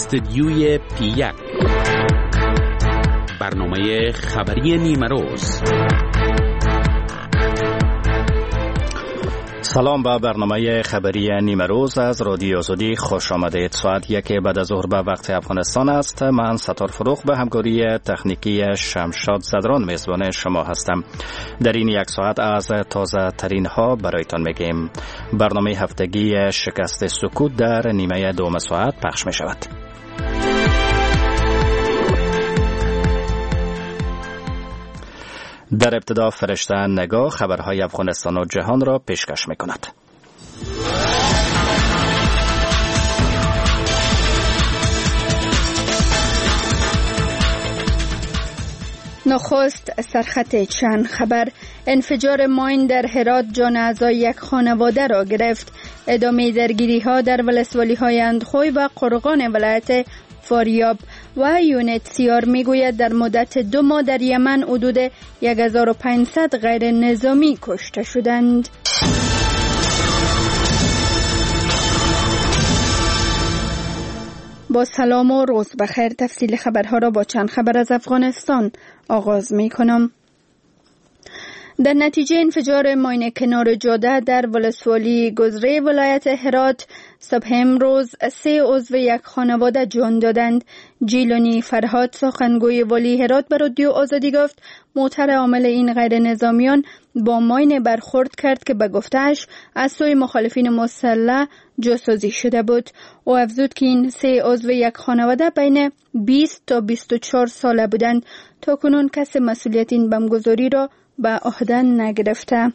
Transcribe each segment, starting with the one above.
استدیوی پی1 برنامه خبری نیمروز. سلام به برنامه خبری نیمروز از رادیو آزادی خوش آمدید. ساعت 1 بعد از ظهر به وقت افغانستان است. من ستار فروغ به همکاری تکنیکی شمشاد زدران میزبان شما هستم. در این یک ساعت از تازه ترین ها برایتان میگیم. برنامه هفتگی شکست سکوت در نیمه دوم ساعت پخش می شود. در ابتدا فرشته نگاه خبرهای افغانستان و جهان را پیشکش می کند. نخست سرخط چند خبر. انفجار ماین در هرات جان اعضای یک خانواده را گرفت. ادامه درگیری ها در ولسوالی های اندخوی و قرغان ولایت فاریاب. و یونتسیار میگوید در مدت 2 ماه در یمن حدود 1500 غیر نظامی کشته شدند. با سلام و روز بخیر. تفصیل خبرها را با چند خبر از افغانستان آغاز می کنم. در نتیجه انفجار ماین کنار جاده در ولسوالی گذره ولایت هرات صبح امروز 3 عضو یک خانواده جان دادند. جیلانی فرهاد سخنگوی والی هرات به رادیو آزادی گفت موتر عامل این غیر نظامیان با ماین برخورد کرد که به گفته‌اش از سوی مخالفین مسلح جاسازی شده بود. او افزود که این 3 عضو یک خانواده بین 20 تا 24 ساله بودند. تا کنون کسی مسئولیت این بمبگذاری را به عهده نگرفته.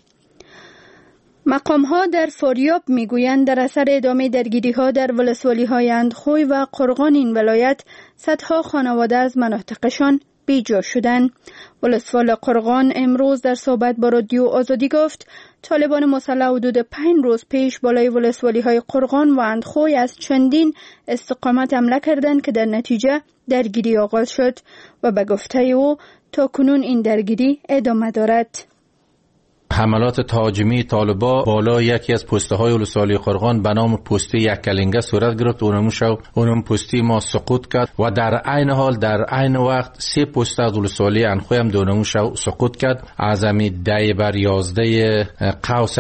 مقام ها در فاریاب میگویند در اثر ادامه درگیری ها در ولسوالی های اندخوی و قرغان این ولایت صدها خانواده از مناطقشان بیجا شدند. ولسوال قرغان امروز در صحبت با رادیو آزادی گفت طالبان مسلح حدود 5 روز پیش بالای ولسوالی های قرغان و اندخوی از چندین استقامت حمله کردند که در نتیجه درگیری آغاز شد و به گفته او تا کنون این درگیری ادامه دارد. حملات تهاجمی طالبان بالا یکی از پسته های ولسوالی قرغان به نام پسته یک کلنگه صورت گرفت. اونم پسته ما سقوط کرد و در عین حال در عین وقت 3 پسته از ولسوالی انخوی هم دونمو سقوط کرد. از همین 10/11 قوس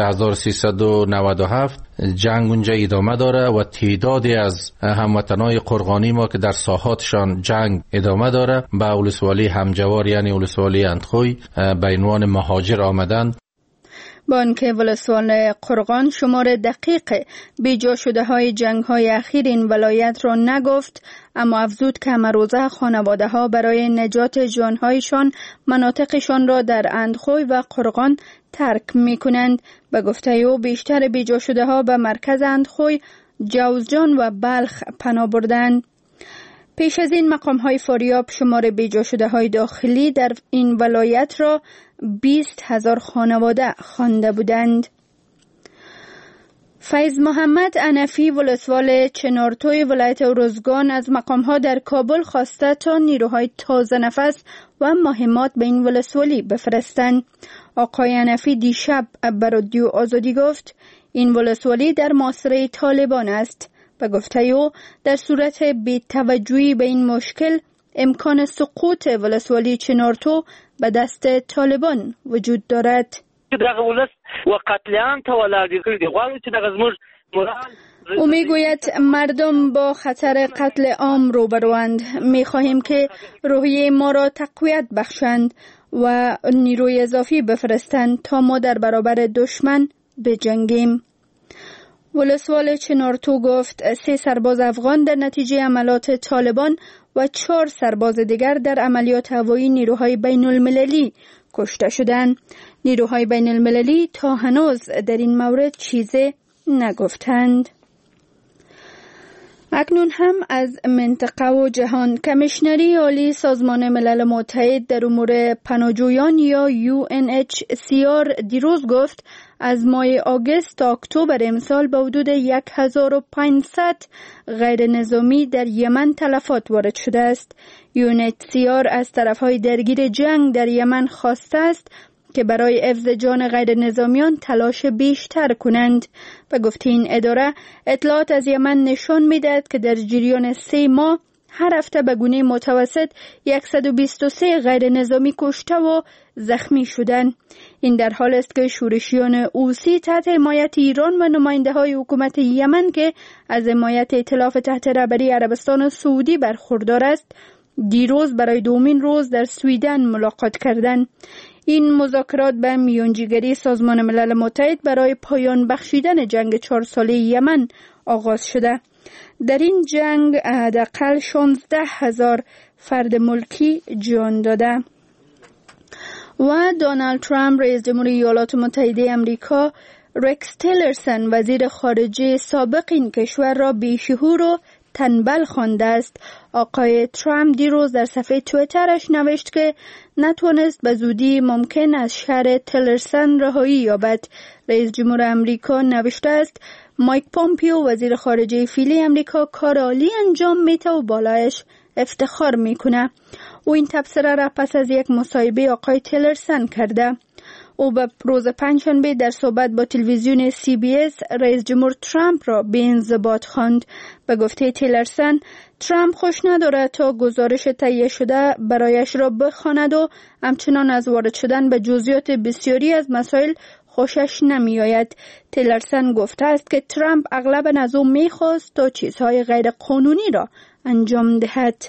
1397 جنگ اونجا ادامه داره و تعدادی از هموطنای قرغانی ما که در ساحاتشان جنگ ادامه داره به ولسوالی همجوار یعنی ولسوالی اندخوی به عنوان مهاجر آمدند. با آنکه ولسوال قرغان شمار دقیق بیجا شده های جنگ های اخیر این ولایت را نگفت، اما افزود که امروزه خانواده ها برای نجات جانهایشان مناطقشان را در اندخوی و قرغان ترک می کنند. به گفته او بیشتر بیجا شده ها به مرکز اندخوی، جوزجان و بلخ پناه بردند. پیش از این مقام های فاریاب شمار بیجا شده های داخلی در این ولایت را 20,000 خانواده خوانده بودند. فیض محمد انفی ولسوال چنارتوی ولایت ارزگان از مقام ها در کابل خواسته تا نیروهای تازه نفس و مهمات به این ولسوالی بفرستند. آقای انفی دیشب به رادیو آزادی گفت این ولسوالی در محاصره طالبان است. به گفته او در صورت بی‌توجهی به این مشکل امکان سقوط ولسوالی چنارتو به دست طالبان وجود دارد. او میگوید مردم با خطر قتل عام روبروند. میخواهیم که روحیه ما را تقویت بخشند و نیروی اضافی بفرستند تا ما در برابر دشمن بجنگیم. ولسوال چنارتو گفت 3 سرباز افغان در نتیجه عملیات طالبان و 4 سرباز دیگر در عملیات هوایی نیروهای بین المللی کشته شدند. نیروهای بین المللی تا هنوز در این مورد چیزی نگفتند. اکنون هم از منطقه و جهان. کمیشنری عالی سازمان ملل متحد در امور پناهجویان یا UNHCR دیروز گفت از ماه آگوست تا اکتبر امسال به حدود 1500 غیر نظامی در یمن تلفات وارد شده است. UNHCR از طرفهای درگیر جنگ در یمن خواسته است که برای حفظ جان غیر نظامیان تلاش بیشتر کنند. به گفته این اداره، اطلاعات از یمن نشان می‌دهد که در جریان 3 ماه هر هفته به گونه متوسط 123 غیر نظامی کشته و زخمی شدند. این در حال است که شورشیان حوثی تحت حمایت ایران و نماینده‌های حکومت یمن که از حمایت ائتلاف تحت رهبری عربستان سعودی برخوردار است، دیروز برای دومین روز در سویدن ملاقات کردند. این مذاکرات به میانجیگری سازمان ملل متحد برای پایان بخشیدن جنگ 4 ساله یمن آغاز شده. در این جنگ حداقل 16,000 فرد ملکی جان داده. و دونالد ترامپ رئیس جمهوری ایالات متحده آمریکا رکس تیلرسن وزیر خارجه سابق این کشور را بیشعور و تنبل خوانده است. آقای ترامپ دیروز در صفحه توییترش نوشت که نتوانست به زودی ممکن از شر تیلرسن رهایی یابد. رئیس جمهور آمریکا نوشته است مایک پومپیو وزیر خارجه فعلی آمریکا کار عالی انجام میده و بالایش افتخار میکنه. او این تبصره را پس از یک مصاحبه آقای تیلرسن کرده. او به روز پنجشنبه در صحبت با تلویزیون CBS رئیس جمهور ترامپ را بی‌انضباط خواند. به گفته تیلرسن، ترامپ خوش ندارد تا گزارش تهیه شده برایش را بخواند و همچنان از وارد شدن به جزئیات بسیاری از مسائل خوشش نمی آید. تیلرسن گفته است که ترامپ اغلب از او می خواست تا چیزهای غیر قانونی را انجام دهد.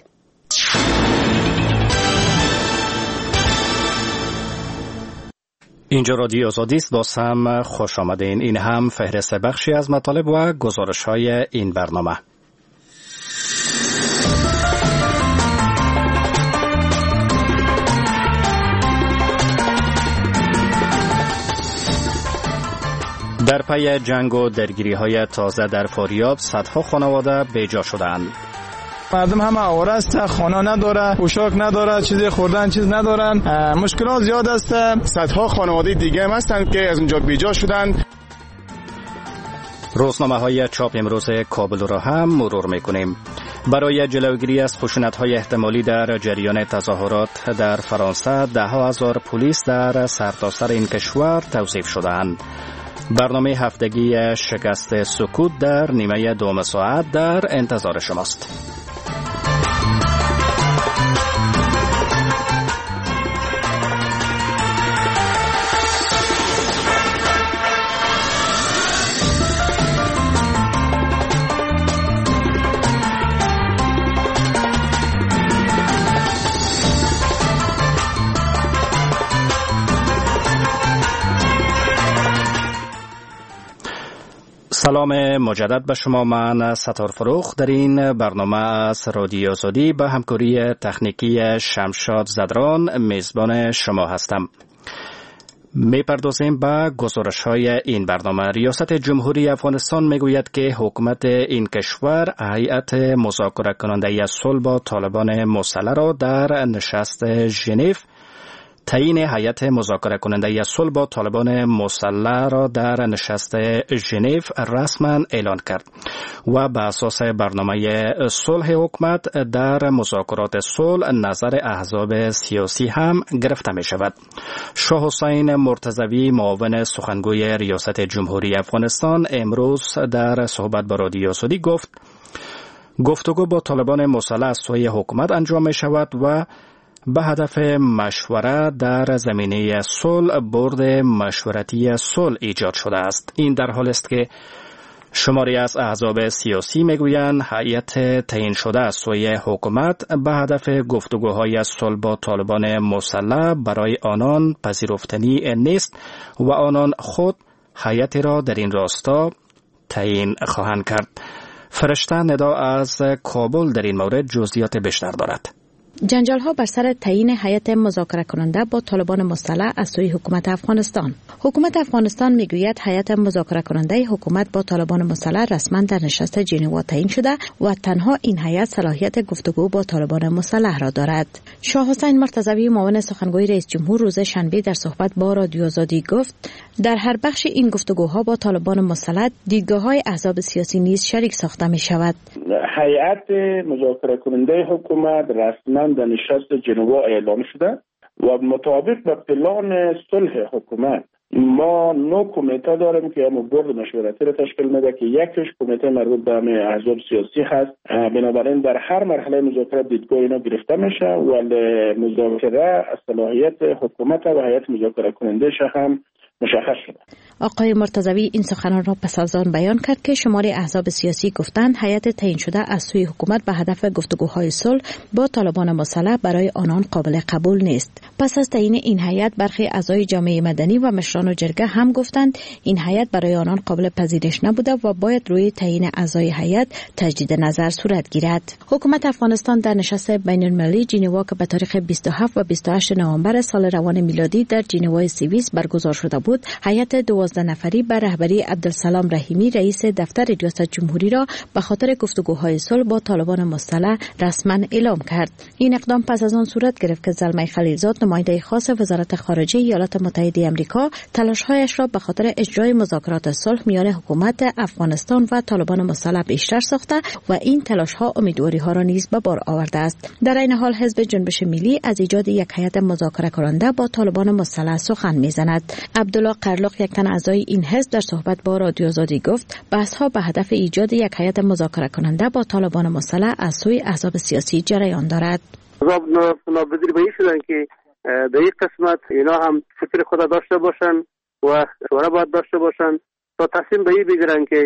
اینجا رادیو آزادی است. باز هم خوش آمدین. این هم فهرست بخشی از مطالب و گزارش های این برنامه. در پی جنگ و درگیری های تازه در فاریاب صدها خانواده بیجا شدند. مردم همه آواره است، خانه نداره، پوشاک نداره، چیزی خوردن چیز ندارن، مشکلات زیاد است. صدها خانواده دیگه هم هستند که از اونجا بیجا شدند. روزنامه های چاپ امروز کابل را هم مرور میکنیم. برای جلوگیری از خشونت‌های احتمالی در جریان تظاهرات در فرانسه 10,000 پلیس در سرتاسر این کشور توصیف شدند. برنامه هفتگی شکست سکوت در نیمه دوم ساعت در انتظار شماست. سلام مجدد به شما. من ستار فروخ در این برنامه از رادیو آزادی به همکاری تکنیکی شمشاد زدران میزبان شما هستم. میپردازیم به گزارش های این برنامه. ریاست جمهوری افغانستان میگوید که حکومت این کشور هیئت مذاکره کننده صلح با طالبان مسلح را در نشست ژنو تعیین هیئت مذاکره کننده صلح با طالبان مسلح را در نشست ژنو رسما اعلان کرد و به اساس برنامه صلح حکومت در مذاکرات صلح نظر احزاب سیاسی هم گرفته می شود. شاه حسین مرتضوی معاون سخنگوی ریاست جمهوری افغانستان امروز در صحبت با رادیو آزادی گفت گفتگو با طالبان مسلح از سوی حکومت انجام می شود و به هدف مشوره در زمینه صلح برد مشورتی صلح ایجاد شده است. این در حال است که شماری از احزاب سیاسی میگویند هیئت تعیین شده از سوی حکومت به هدف گفتگوهای صلح با طالبان مسلح برای آنان پذیرفتنی نیست و آنان خود هیئتی را در این راستا تعیین خواهند کرد. فرشته ندا از کابل در این مورد جزئیات بیشتر دارد. جنجال ها بر سر تعیین هیئت مذاکره کننده با طالبان مسلح از سوی حکومت افغانستان. حکومت افغانستان میگوید هیئت مذاکره کننده حکومت با طالبان مسلح رسما در نشست ژنو تعیین شده و تنها این هیئت صلاحیت گفتگو با طالبان مسلح را دارد. شاه حسین مرتضوی معاون سخنگوی رئیس جمهور روز شنبه در صحبت با رادیو آزادی گفت در هر بخش این گفتگوها با طالبان مسلح دیدگاه‌های احزاب سیاسی نیز شریک ساخته می شود. هیئت مذاکره کننده حکومت رسما در نشست ژنو اعلام شده و مطابق به پلان صلح حکومت ما 9 کمیته داریم که هم بورد مشورتی را تشکیل میده که یکیش کمیته مربوط به احزاب سیاسی هست. بنابراین در هر مرحله مذاکره دیدگاه اینا گرفته میشه ولی مذاکره از صلاحیت حکومت و هیئت مذاکره کننده هم مشخص شده. آقای مرتضوی این سخنان را پس از آن بیان کرد که شمار احزاب سیاسی گفتند هیئت تعیین شده از سوی حکومت به هدف گفتگوهای صلح با طالبان مسلح برای آنان قابل قبول نیست. پس از تعیین این هیئت برخی اعضای جامعه مدنی و مشران جرگه هم گفتند این هیئت برای آنان قابل پذیرش نبوده و باید روی تعیین اعضای هیئت تجدید نظر صورت گیرد. حکومت افغانستان در نشست بین‌المللی ژنوا که به تاریخ 27 و 28 نوامبر سال روان میلادی در ژنوا سوئیس برگزار شده بود، هیئت 12 نفری به رهبری عبدالسلام رحیمی رئیس دفتر ریاست جمهوری را به خاطر گفتگوهای صلح با طالبان مسلح رسما اعلام کرد. این اقدام پس از آن صورت گرفت که زلمه خلیلزاد نماینده خاص وزارت خارجه ایالات متحده آمریکا تلاش‌هایش را به خاطر اجرای مذاکرات صلح میان حکومت افغانستان و طالبان مسلح بیشتر ساخته و این تلاش‌ها امیدواری‌ها را نیز به بار آورده است. در این حال حزب جنبش ملی از ایجاد یک هیئت مذاکره کننده با طالبان مسلح سخن می‌زند. عبدالله قرلق یک تن اعضای این حزب در صحبت با رادیو آزادی گفت بحث‌ها به هدف ایجاد یک هیئت مذاکره کننده با طالبان مسلح از سوی احزاب سیاسی جریان دارد. احزاب ناپذیر به این شدن که در این قسمت اینا هم فکر خود داشته باشن و شورا باید داشته باشن تا تصمیم به این بگیرن که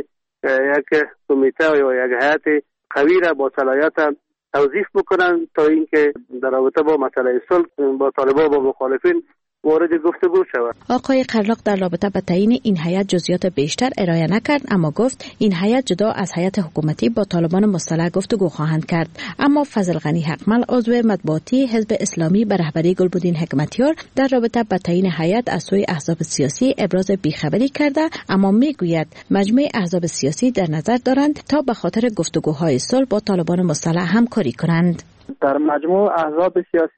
یک کمیته یا یک هیئت قوی را با صلاحیت توظیف بکنن تا اینکه در رابطه با مسئله صلح با طالبان و مخالفین وارد گفتگو شود. آقای قرلق در رابطه با تعیین این هیئت جزئیات بیشتر ارائه نکرد، اما گفت این هیئت جدا از هیئت حکومتی با طالبان مسلح گفتگو خواهند کرد. اما فضل غنی حقمل عضو مطبوعاتی حزب اسلامی به رهبری گلبدین حکمتیار در رابطه با تعیین هیئت از سوی احزاب سیاسی ابراز بیخبری کرده، اما میگوید مجمع احزاب سیاسی در نظر دارند تا به خاطر گفتگوهای صلح با طالبان مسلح همکاری کنند. در مجموع احزاب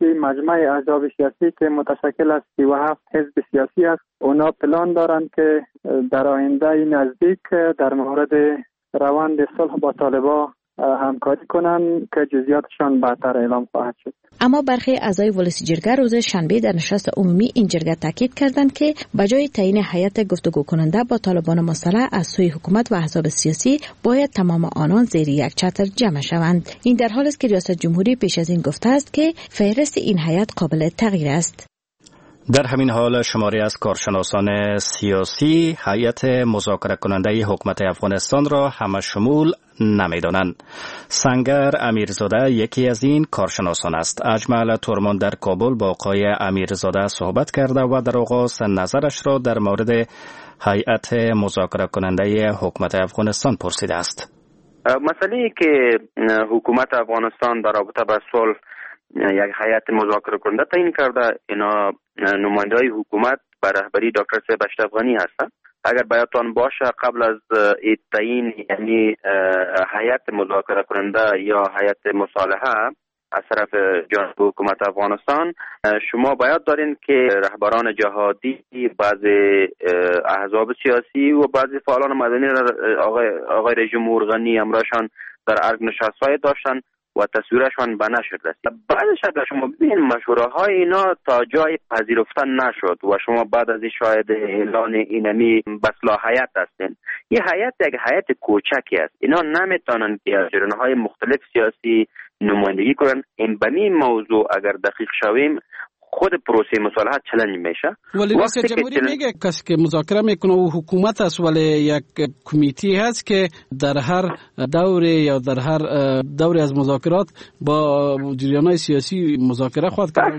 سیاسی که متشکل از 37 حزب سیاسی است، اونا پلان دارند که در آینده نزدیک در مورد روند صلح با طالبان همکاری کنند که جزئیاتشان بعدتر اعلام خواهد شد. اما برخی اعضای ولسی جرگه روز شنبه در نشست عمومی این جرگه تاکید کردند که بجای تعیین هیئت گفتگو کننده با طالبان مسلح از سوی حکومت و احزاب سیاسی باید تمام آنان زیر یک چتر جمع شوند. این در حالی است که ریاست جمهوری پیش از این گفته است که فهرست این هیئت قابل تغییر است. در همین حال شماری از کارشناسان سیاسی هیئت مذاکره کننده حکومت افغانستان را همه شمول نمیدانند. سنگر امیرزاده یکی از این کارشناسان است. اجمل تورمان در کابل با آقای امیرزاده صحبت کرده و در آغاز نظرش را در مورد هیئت مذاکره کننده حکومت افغانستان پرسیده است. مسئله که حکومت افغانستان در رابطه با صلح یک هیئت مذاکره کننده تعیین کرده، اینا نماینده‌های حکومت به رهبری دکتر صاحب اشرف غنی هستند. اگر بیاتون باشه قبل از تعیین یعنی هیئت مذاکره کننده یا هیئت مصالحه از طرف جانب حکومت افغانستان، شما باید دارین که رهبران جهادی، بعضی احزاب سیاسی و بعضی فعالان مدنی آقای رژیم غنی امرشان در ارگ نشست‌های داشتن و تصویرشان به نشر رسید. بعدش اگر شما ببینید مشوره های اینا تا جای پذیرفته نشد و شما بعد از این شاید اعلان اینمی به صلاحیت هستین. این هیئت یک هیئت کوچکی است. اینا نمیتونن که از جریان‌های مختلف سیاسی نمایندگی کنن. این به این موضوع اگر دقیق شویم خود پروسه مصالحه چالش میشه. ولی رئیس جمهوری میگه کسی که مذاکره میکنه و حکومت است، ولی یک کمیته هست که در هر دوره یا در هر دوره از مذاکرات با جریان‌های سیاسی مذاکره خواهد کرد.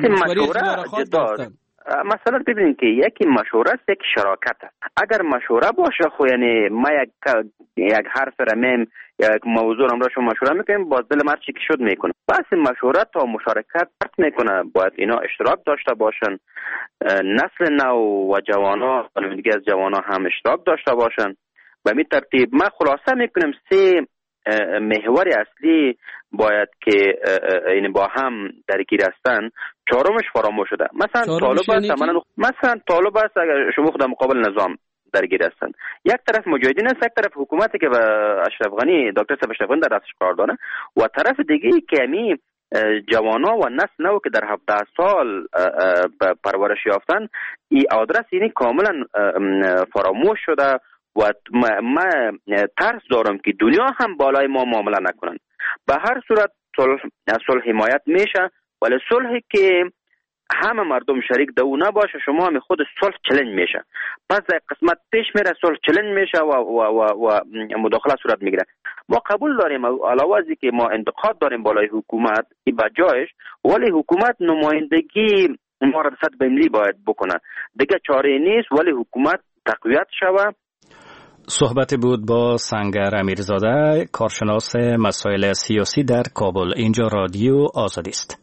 مثلا ببینید که یکی مشوره است، یک شراکت است. اگر مشوره باشه خو یعنی ما یک حرف رمیم یا یک موضوع را شما مشوره میکنیم، باز دل مرچی که شد میکنه. بس مشوره تا مشارکت میکنه، باید اینا اشتراک داشته باشن. نسل نو و جوانا و دیگه از جوانا هم اشتراک داشته باشن. به این ترتیب ما خلاصه میکنیم سه محور اصلی باید که این با هم درگیر هستن. چهارمش فراموش شده. مثلا طالب است اگر شما خود مقابل نظام درگیر هستن. یک طرف مجاهدین است، یک طرف حکومتی که به اشرف غنی دکتر صاحب اشرف غنی در دستش کار داره و طرف دیگه که جوانا و نسل نو که در 17 سال پرورش یافتن این آدرس یعنی کاملا فراموش شده و ما ترس دارم که دنیا هم بالای ما معامله نکنن. به هر صورت صلح حمایت میشه، ولی صلحی که همه مردم شریک دو نباشه، شما هم خود صلح چلنج میشه. پس در قسمت پیش میره صلح چلنج میشه و مداخله صورت میگیره. ما قبول داریم علاوه از که ما انتقاد داریم بالای حکومت ای بجایش، ولی حکومت نمایندگی ما را صد ملی باید بکنه. دیگه چاره نیست، ولی حکومت تقویت شوه. صحبت بود با سنگر امیرزاده، کارشناس مسائل سیاسی در کابل. اینجا رادیو آزادی است.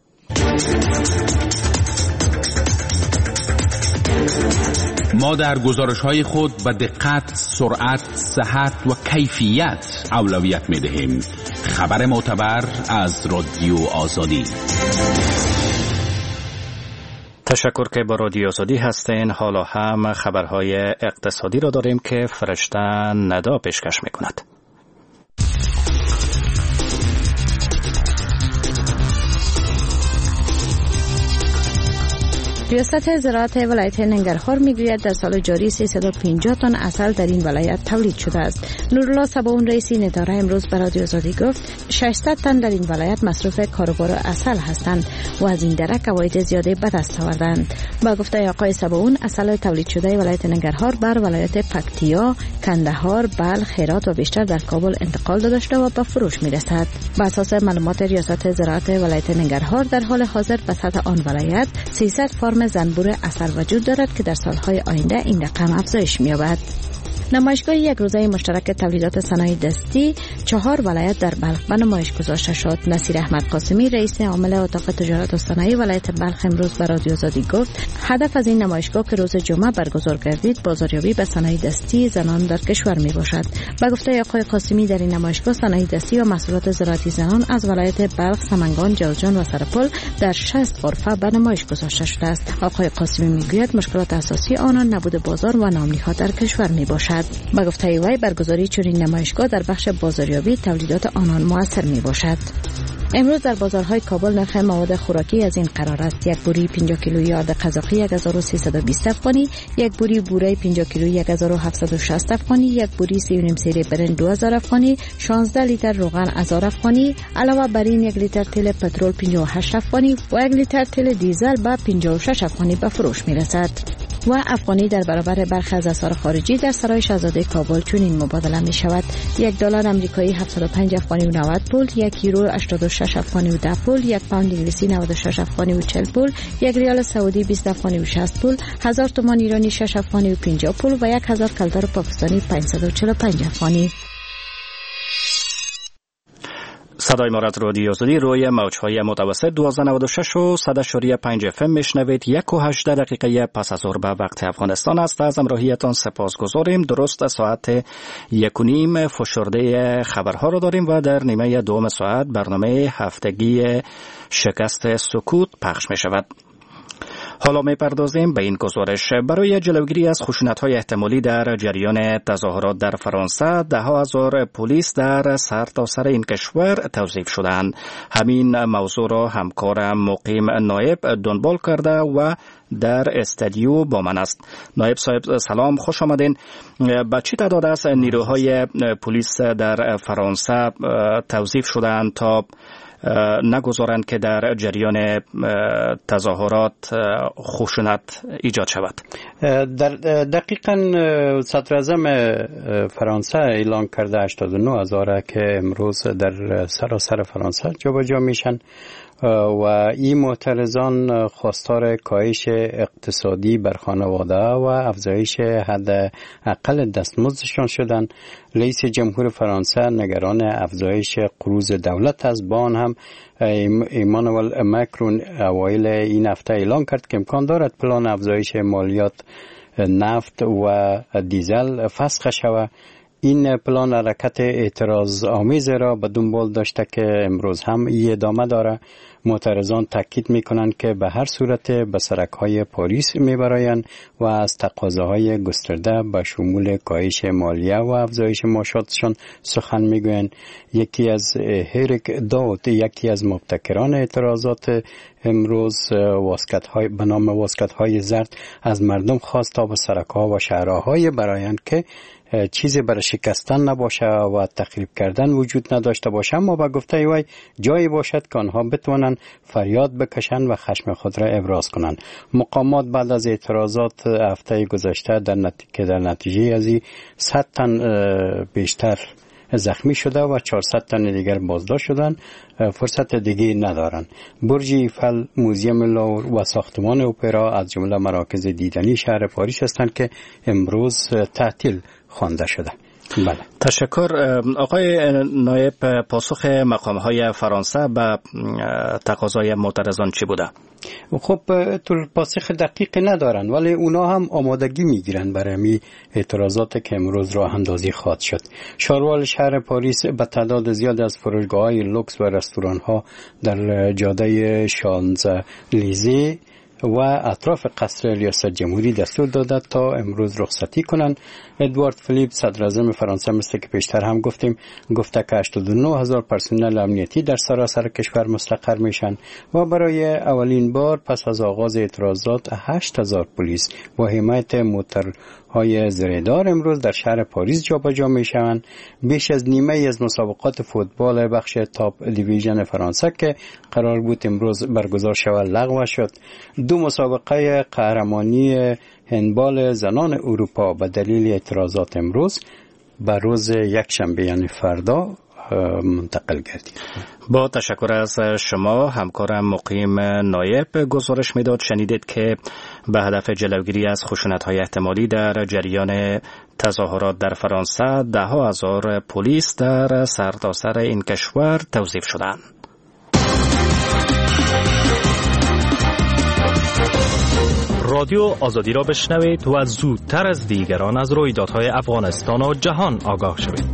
ما در گزارش‌های خود به دقت، سرعت، صحت و کیفیت اولویت می‌دهیم. خبر معتبر از رادیو آزادی. تشکر که با رادیو آزادی هستین. حالا هم خبرهای اقتصادی را داریم که فرشته ندا پیشکش می‌کند. ریاست زراعت ولایت ننگرهار میگوید در سال جاری 350 تن عسل در این ولایت تولید شده است. نورالله صباون رئیس این اداره امروز به رادیو آزادی گفت 600 تن در این ولایت مصروف کاروبار عسل هستند و از این درک عواید زیاده به دست آوردند. با گفته آقای صباون، عسل تولید شده ولایت ننگرهار بر ولایت پکتیا، کندهار، بلخ، هرات و بیشتر در کابل انتقال داده شده و به فروش میرسد. بر اساس معلومات ریاست زراعت ولایت ننگرهار در حال حاضر به سطح آن ولایت 300 فرم زنبور عسل وجود دارد که در سالهای آینده این رقم افزایش می‌یابد. نمایشگاه یک روزه مشترک تولیدات صنایع دستی 4 ولایت در بلخ به نمایش گذاشته شد. نصیر احمد قاسمی رئیس عامل اتاق تجارت و صنایع ولایت بلخ امروز به رادیو آزادی گفت هدف از این نمایشگاه که روز جمعه برگزار گردید بازاریابی به صنایع دستی زنان در کشور می باشد. به گفته آقای قاسمی در این نمایشگاه صنایع دستی و محصولات زراعتی زنان از ولایت بلخ، سمنگان، جوزجان و سرپل در 60 غرفه به نمایش گذاشته شده است. آقای قاسمی میگوید مشکلات اساسی آنان نبود بازار و نامنیها در کشور می باشد. با گفته وی برگزاری چنین نمایشگاه در بخش بازاریابی تولیدات آنان موثر می باشد. امروز در بازارهای کابل نرخ مواد خوراکی از این قرار است: یک بوری 50 کیلویی آرد قزاقی 1320 افغانی، یک بوری بوره 50 کیلویی 1760 افغانی، یک بوری 3.5 سیر برنج 2000 افغانی، 16 لیتر روغن 1000 افغانی. علاوه بر این 1 لیتر تیل پترول 58 افغانی و 1 لیتر تیل دیزل به 56 افغانی به فروش می رسد. و افغانی در برابر برخی از اسعار خارجی در سرای شاهزاده کابل چنین مبادله می شود: یک دلار آمریکایی 75 افغانی و 90 پول، یک یورو 86 افغانی و 10 پول، یک پوند انگلیسی 96 افغانی و 40 پول، یک ریال سعودی 20 افغانی و 60 پول، 1000 تومان ایرانی 6 افغانی و 50 پول و 1000 کلدار پاکستانی 545 افغانی. صدای ما را از رادیو آزادی روی موج‌های متوسط 1296 و 100.5 FM میشنوید. 1:18 دقیقه پس از ظهر به وقت افغانستان است. از همراهیتان سپاسگزاریم. درست ساعت 1:30 فشرده خبرها را داریم و در نیمه دوم ساعت برنامه هفتگی شکست سکوت پخش می شود. حالا می‌پردازیم به این گزارش. برای جلوگیری از خشونت‌های احتمالی در جریان تظاهرات در فرانسه، ده‌ها هزار پلیس در سرتاسر این کشور توظیف شدند. همین موضوع را همکارم مقیم نایب دنبال کرده و در استودیو با من است. نایب صاحب سلام، خوش آمدین. با چه تعداد از نیروهای پلیس در فرانسه توظیف شدند تا نگذارند که در جریان تظاهرات خشونت ایجاد شود؟ دقیقاً صدراعظم فرانسه اعلان کرده 89,000 که امروز در سراسر فرانسه جابجا میشن و این معترضان خواستار کاهش اقتصادی بر خانواده و افزایش حد اقل دستمزدشان شدند. رئیس جمهور فرانسه نگران افزایش قروض دولت است. با آن هم ایمانوئل مکرون اوایل این هفته اعلان کرد که امکان دارد پلان افزایش مالیات نفت و دیزل فسخ شود. این پلان حرکت اعتراض آمیز را به دنبال داشته که امروز هم ادامه داره. معترضان تاکید میکنند که به هر صورت به سرک‌های پاریس میبرایند و از تقاضاهای گسترده به شمول کاهش مالیه و افزایش معاشاتشان سخن میگویند. یکی از هریک داود، یکی از مبتکران اعتراضات امروز به نام واسکت‌های زرد، از مردم خواست تا به سرک‌ها و شهرهای برایند که چیزی برای شکستن نباشه و تخریب کردن وجود نداشته باشه، اما به گفته وی جایی باشد که آنها بتوانند فریاد بکشند و خشم خود را ابراز کنند. مقامات بعد از اعتراضات هفته گذشته در نتیجه از 100 تن بیشتر زخمی شده و 400 تن دیگر بازداشت شدند. فرصت دیگه ندارند. برج ایفل، موزیم لور و ساختمان اپرا از جمله مراکز دیدنی شهر پاریس هستند که امروز تعطیل خوانده شده. بله. تشکر. آقای نایب، پاسخ مقام‌های فرانسه به تقاضای معترضان چی بوده؟ خب پاسخ دقیق ندارن، ولی اونا هم آمادگی میگیرن برای می اعتراضات که امروز راه اندازی خواهد شد. شاروال شهر پاریس به تعداد زیاد از فروشگاه‌های لوکس و رستوران‌ها در جاده شانزلیزه و اطراف قصر ریاست جمهوری دستور داده تا امروز رخصتی کنند. ادوارد فیلیپ، صدر اعظم فرانسه، مثل که پیشتر هم گفته که 89,000 پرسنل امنیتی در سراسر کشور مستقر میشن و برای اولین بار پس از آغاز اعتراضات 8,000 پلیس و حمایت موتورهای زیردار امروز در شهر پاریس جابجا میشوند. بیش از نیمه از مسابقات فوتبال بخش تاپ دیویژن فرانسه که قرار بود امروز برگزار شود لغو شد. 2 مسابقه قهرمانی هندبال زنان اروپا به دلیل اعتراضات امروز به روز یکشنبه یعنی فردا منتقل گردید. با تشکر از شما. همکارم مقیم نایب گزارش میداد. شنیدید که به هدف جلوگیری از خشونت‌های احتمالی در جریان تظاهرات در فرانسه 10,000 پلیس در سرتاسر این کشور توظیف شدند. رادیو آزادی را بشنوید و زودتر از دیگران از رویدادهای افغانستان و جهان آگاه شوید.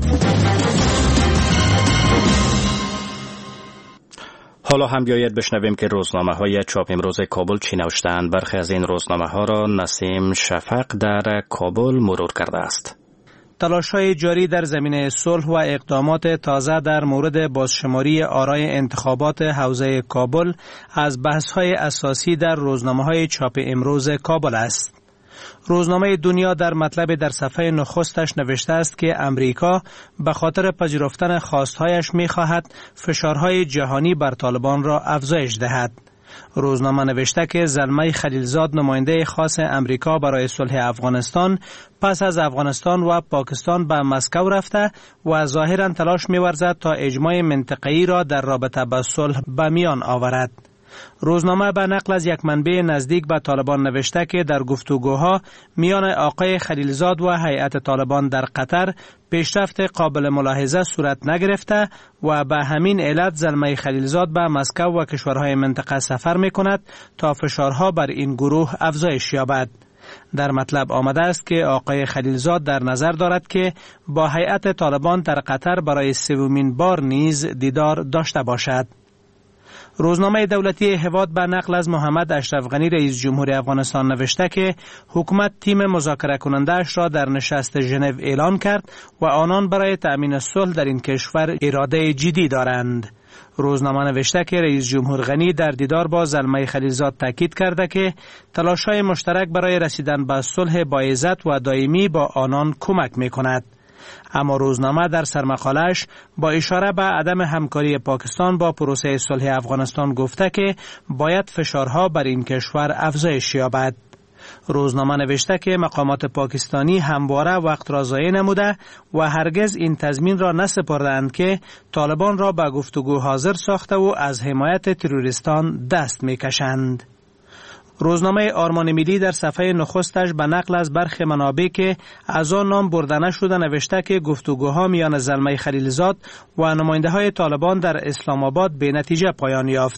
حالا هم بیاید بشنویم که روزنامه‌های چاپ امروز کابل چی نوشتند. برخی از این روزنامه‌ها را نسیم شفق در کابل مرور کرده است. تلاش‌های جاری در زمینه صلح و اقدامات تازه در مورد بازشماری آرای انتخابات حوزه کابل از بحث‌های اساسی در روزنامه‌های چاپ امروز کابل است. روزنامه دنیا در مطلب در صفحه نخستش نوشته است که امریکا به خاطر پذیرفتن خواستهایش می‌خواهد فشارهای جهانی بر طالبان را افزایش دهد. روزنامه نوشته که زلمه خلیلزاد، نماینده خاص امریکا برای صلح افغانستان، پس از افغانستان و پاکستان به مسکو رفته و ظاهراً تلاش می‌ورزد تا اجماع منطقه‌ای را در رابطه با صلح به میان آورد. روزنامه به نقل از یک منبع نزدیک به طالبان نوشته که در گفتگوها میان آقای خلیلزاد و هیئت طالبان در قطر پیشرفت قابل ملاحظه صورت نگرفته و به همین علت زلمه خلیلزاد به مسکو و کشورهای منطقه سفر می کند تا فشارها بر این گروه افزایش یابد. در مطلب آمده است که آقای خلیلزاد در نظر دارد که با هیئت طالبان در قطر برای 3مین بار نیز دیدار داشته باشد. روزنامه دولتی هواد به نقل از محمد اشرف غنی رئیس جمهور افغانستان نوشته که حکومت تیم مذاکره کننده اش را در نشست ژنو اعلان کرد و آنان برای تأمین صلح در این کشور اراده جدی دارند. روزنامه نوشته که رئیس جمهور غنی در دیدار با زلمه خلیلزاد تاکید کرده که تلاش‌های مشترک برای رسیدن به صلح باعزت و دائمی با آنان کمک می‌کند. اما روزنامه در سرمقاله‌اش با اشاره به عدم همکاری پاکستان با پروسه صلح افغانستان گفته که باید فشارها بر این کشور افزایش یابد. روزنامه نوشته که مقامات پاکستانی همواره وقت را ضایع نموده و هرگز این تضمین را نسپردند که طالبان را به گفتگو حاضر ساخته و از حمایت تروریستان دست می‌کشند. روزنامه آرمان ملی در صفحه نخستش به نقل از برخی منابع که از آن نام برده نشده نوشته که گفتگوها میان زلمه خلیلزاد و نماینده های طالبان در اسلام آباد به نتیجه پایان یافت.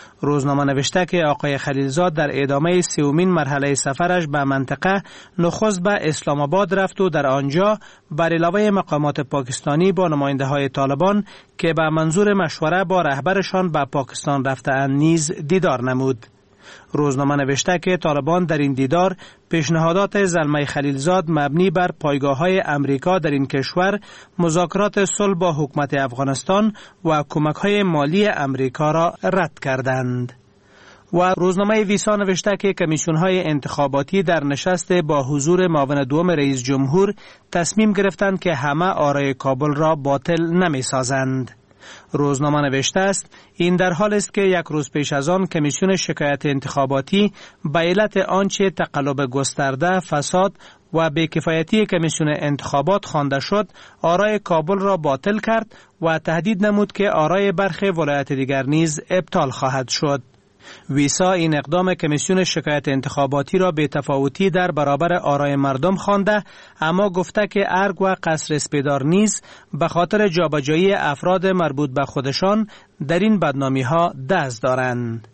روزنامه نوشته که آقای خلیلزاد در ادامه سومین مرحله سفرش به منطقه نخست به اسلام آباد رفت و در آنجا بر علاوه مقامات پاکستانی با نماینده های طالبان که به منظور مشوره با رهبرشان به پاکستان رفته‌اند نیز دیدار نمود. روزنامه نوشته که طالبان در این دیدار پیشنهادات زلمه خلیلزاد مبنی بر پایگاه‌های امریکا در این کشور، مذاکرات صلح با حکومت افغانستان و کمک‌های مالی امریکا را رد کردند. و روزنامه ویسا نوشته که کمیسیون‌های انتخاباتی در نشست با حضور معاون دوم رئیس جمهور تصمیم گرفتند که همه آرای کابل را باطل نمی‌سازند. روزنامه نوشته است این در حال است که یک روز پیش از آن کمیسیون شکایت انتخاباتی به علت آنچه تقلب گسترده، فساد و بی‌کفایتی کمیسیون انتخابات خوانده شد آرای کابل را باطل کرد و تهدید نمود که آرای برخی ولایت دیگر نیز ابطال خواهد شد. ویسا این اقدام کمیسیون شکایت انتخاباتی را بی‌تفاوتی در برابر آرای مردم خوانده، اما گفته که ارگ و قصر اسپیدار نیز به خاطر جابجایی افراد مربوط به خودشان در این بدنامی ها دست دارند.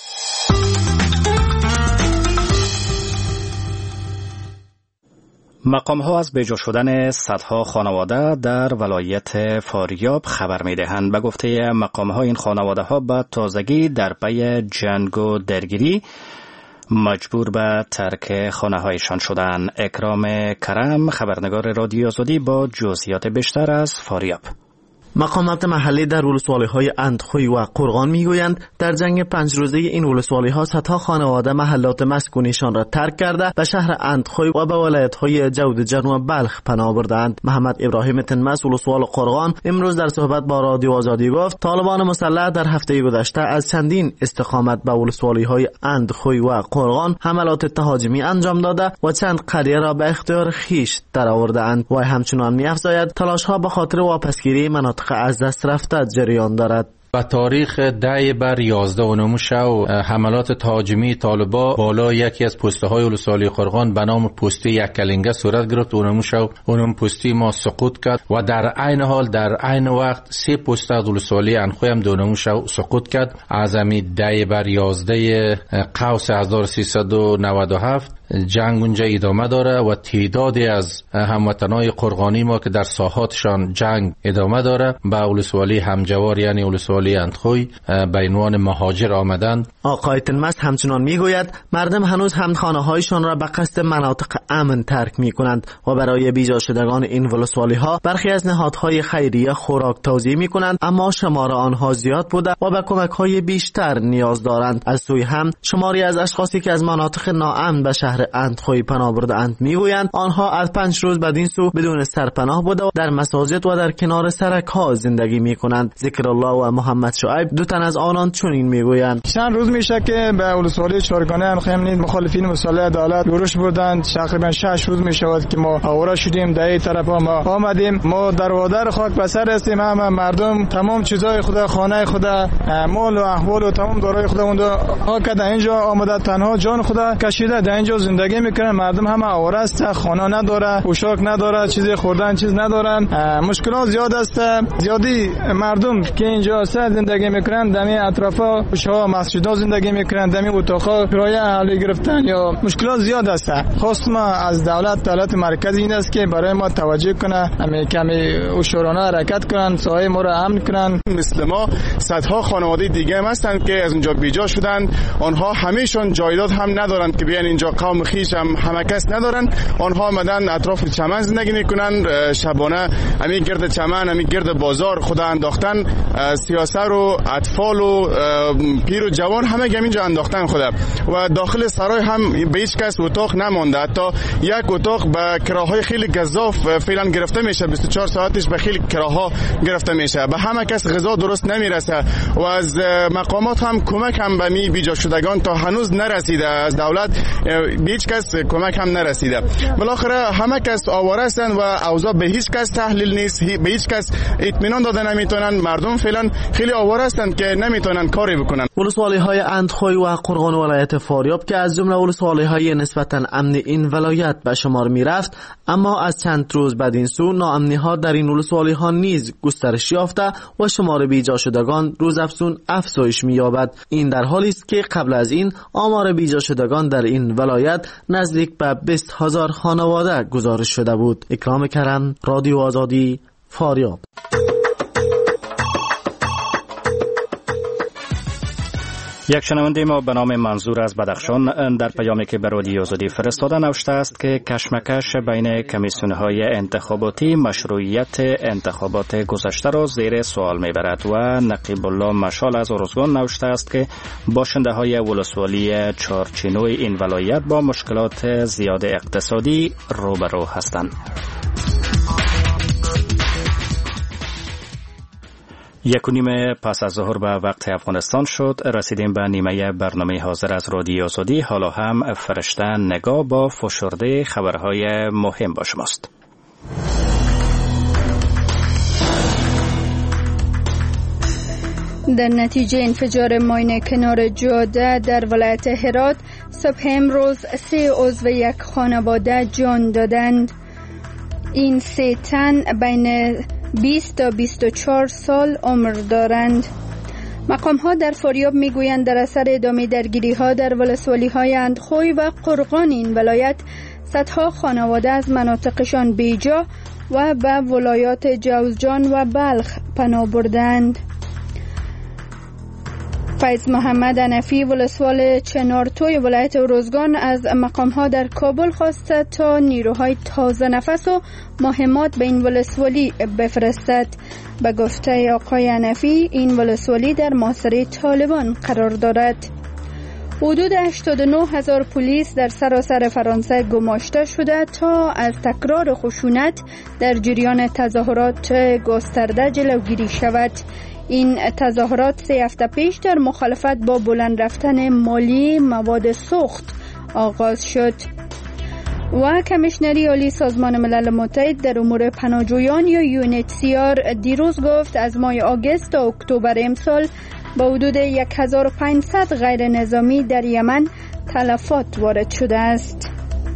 مقام‌ها از بجا شدن صدها خانواده در ولایت فاریاب خبر می‌دهند. به گفته مقام‌ها این خانواده‌ها به تازگی در پی جنگ و درگیری مجبور به ترک خانه‌هایشان شدند. اکرام کرم، خبرنگار رادیو آزادی، با جزئیات بیشتر از فاریاب. مقامات محلی در ولسوالی‌های اندخوی و قرغان میگویند در جنگ 5 روزه این ولسوالی‌ها صدها خانواده محلات مسکونیشان را ترک کرده به شهر اندخوی و به ولایت‌های جودجان و بلخ پناه بردند. محمد ابراهیم تنمس، ولسوال قرغان، امروز در صحبت با رادیو آزادی گفت طالبان مسلح در هفته گذشته از چندین استقامت به ولسوالی‌های اندخوی و قرغان حملات تهاجمی انجام داده و چند قریه را به اختیار خیش درآورده‌اند و همچنان می‌افزاید تلاش‌ها به خاطر واپسگیری مناطق از دست رفته جریان دارد. و تاریخ 10/11 شو حملات تهاجمی طالبا بالا یکی از پست‌های ولسوالی قرغان به نام پست یک کلنگه صورت گرفت. اونم پستی ما سقوط کرد و در عین حال در عین وقت 3 پست از ولسوالی انخوی هم دونمو شو سقوط کرد. از امی 10/11 قوس 1397 جنگ اونجا ادامه داره و تعدادی از هموطنای قرغانی ما که در ساحاتشان جنگ ادامه داره به ولسوالی همجوار یعنی ولسوالی اندخوی به عنوان مهاجر آمدند. آقای تنمس همچنان میگوید مردم هنوز هم خانه‌هایشان را به قصد مناطق امن ترک میکنند و برای بیجا شدگان این ولسوالی ها برخی از نهادهای خیریه خوراک توزیع میکنند، اما شمار آنها زیاد بوده و به کمک‌های بیشتر نیاز دارند. از سوی هم شماری از اشخاصی که از مناطق ناامن به شهر اندخوی پناه برده‌اند میگویند آنها از 5 روز بدین سو بدون سرپناه بوده و در مساجد و در کنار سرک‌ها زندگی میکنند. ذکر الله و محمد شعیب، 2 تن از آنان چنین میگویند چند روز میشه که به ولسوالی چارگانه انخوی مخالفین مسلح عدالت یورش بردند. تقریبا 6 روز میشود که ما آواره شدیم، در این طرف ما آمدیم. ما در وادر خاک بسر هستیم، همه مردم تمام چیزای خود، خانه خود، مال و احوال و تمام دارای خود اونجا در اینجا آمده، تنها جان خود کشیده در اینجا زندگی میکنن. مردم همه آواره است، خانه نداره، پوشاک نداره، چیزی خوردن چیز ندارن. مشکلات زیاد است. زیادی مردم که اینجا زندگی میکنن دمی اطرافا ها مسجدها زندگی میکنن، دمی اتاقا کرایه اهالی گرفتن یا مشکلات زیاد است. خواست ما از دولت مرکزی این است که برای ما توجه کنه، همین کمی اشورانه حرکت کنن، سایه ما را امن کنن. مثل ما صدها خانواده دیگه هم هستند که از اونجا بیجا شدن. آنها همیشون جایداد هم ندارند که بیان اینجا، قوم خیش هم همه کس ندارن. آنها آمدن اطراف چمن زندگی میکنن، شبانه همین گرد چمن، همین گرد بازار خدا انداختن. سیاسر و اطفال و پیر و جوان همه اینجا انداختن خدا و داخل سرای هم به هیچ کس اتاق نمانده. حتی یک اتاق به کراهای خیلی گزاف فعلا گرفته میشه، 24 ساعتش به خیلی کراها گرفته میشه، به همه کس غذا درست نمیرسه و از مقامات هم کمک هم به می بیجا شدگان تا هنوز نرسیده. از دولت به هیچ کس کمک هم نرسیده. بالاخره همه کس آواره هستند و اوضاع به هیچ کس تحلیل نیست، به هیچ کس اطمینان داده نمیتونن. مردم فعلا خیلی آواره هستند که نمیتونن کاری بکنن. ولسوالی‌های اندخوی و قرغان ولایت فاریاب که از جمله ولسوالی‌های نسبتاً امن این ولایت به شمار میرفت، اما از چند روز بعد این سو ناامنی‌ها در این ولسوالی‌ها نیز گسترش یافته و شمار بیجا شدگان روز افزون افزایش می‌یابد. این در حالی است که قبل از این آمار بیجا شدگان در این ولایت نزدیک به 20,000 خانواده گزارش شده بود. اکرام کرم، رادیو آزادی، فاریاب. یک شنونده ما به نام منظور از بدخشان در پیامی که به رادیو آزادی فرستاده نوشته است که کشمکش بین کمیسیون‌های انتخاباتی مشروعیت انتخابات گذشته را زیر سوال میبرد و نقیب الله مشال از ارزگان نوشته است که باشنده‌های ولسوالی چارچینو این ولایت با مشکلات زیاد اقتصادی روبرو هستند. 1:30 پس از ظهر به وقت افغانستان شد. رسیدیم به نیمه برنامه حاضر از رادیو آزادی. حالا هم فرشته نگاه با فشرده خبرهای مهم با شماست. در نتیجه انفجار ماین کنار جاده در ولایت هرات صبح امروز 3 عضو یک خانواده جان دادند. این 3 تن بین 20 تا 24 سال عمر دارند. مقام ها در فاریاب میگویند در اثر ادامه درگیری ها در ولسوالی های اندخوی و قرغان این ولایت صدها خانواده از مناطقشان بیجا و به ولایات جوزجان و بلخ پناه بردند. فیض محمد حنفی ولسوال چنارتوی ولایت ارزگان از مقام‌ها در کابل خواسته تا نیروهای تازه نفس و مهمات به این ولسوالی بفرستد. به گفته آقای حنفی این ولسوالی در محاصره طالبان قرار دارد. حدود 89,000 پلیس در سراسر فرانسه گماشته شده تا از تکرار خشونت در جریان تظاهرات گسترده جلوگیری شود. این تظاهرات 3 هفته پیش در مخالفت با بلند رفتن مالی مواد سوخت آغاز شد. و کمیشنری عالی سازمان ملل متحد در امور پناهجویان یا UNHCR دیروز گفت از ماه آگوست تا اکتبر امسال با حدود 1500 غیر نظامی در یمن تلفات وارد شده است.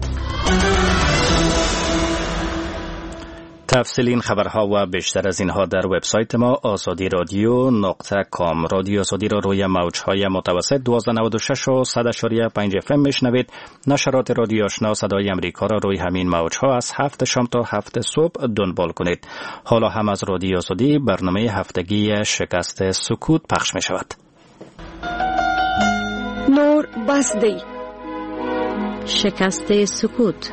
تفصیل این خبرها و بیشتر از اینها در وبسایت ما azadiradyo.com. رادیو آزادی را روی موجهای متوسط 1296 و 100.5 FM میشنوید. نشرات رادیو آشنا صدای امریکا را روی همین موجها از 7 شام تا 7 صبح دنبال کنید. حالا هم از رادیو آزادی برنامه هفتگی شکست سکوت پخش می شود. نور بسدی شکست سکوت.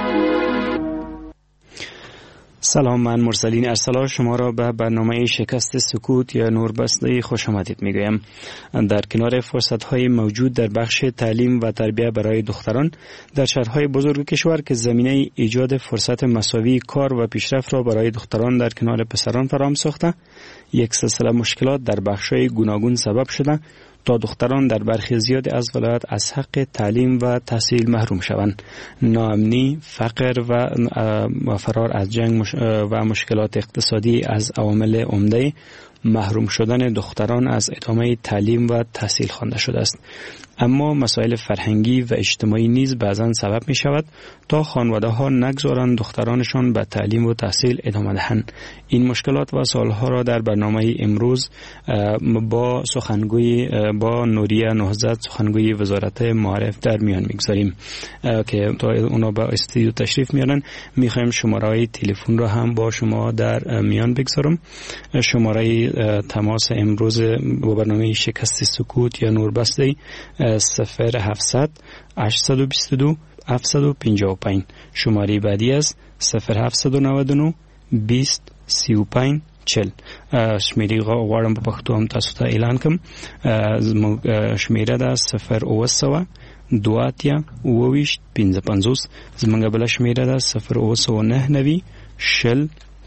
سلام، من مرسلین ارسلا شما را به برنامه شکست سکوت یا نوربسته خوش آمدید میگویم. در کنار فرصت‌های موجود در بخش تعلیم و تربیت برای دختران در شهرهای بزرگ کشور که زمینه ایجاد فرصت مساوی کار و پیشرفت را برای دختران در کنار پسران فراهم ساخته، یک سلسله مشکلات در بخش‌های گوناگون سبب شده تا دختران در برخی زیاد از ولایات از حق تعلیم و تحصیل محروم شوند. ناامنی، فقر و فرار از جنگ و مشکلات اقتصادی از عوامل عمده محروم شدن دختران از ادامه تعلیم و تحصیل خوانده شده است. اما مسائل فرهنگی و اجتماعی نیز بعضاً سبب می شود تا خانواده‌ها نگذارند دخترانشان به تعلیم و تحصیل ادامه دهند. این مشکلات و سوالها را در برنامه امروز با سخنگوی با نوریه نهضت سخنگوی وزارت معارف در میان میگذاریم که تا اونا به استودیو تشریف میارن. میخوایم شماره تلفن را هم با شما در میان بگذارم. شماره تماس امروز با برنامه شکست سکوت یا نوربسته 0700 822 755. شماره بعدی است 0799 20 35 40. شمیره غواړم په پښتو هم تاسو ته اعلان کوم. شمیره ده 0900 دواتیا 22 55. زمونږ بل شمیره ده 0990 شل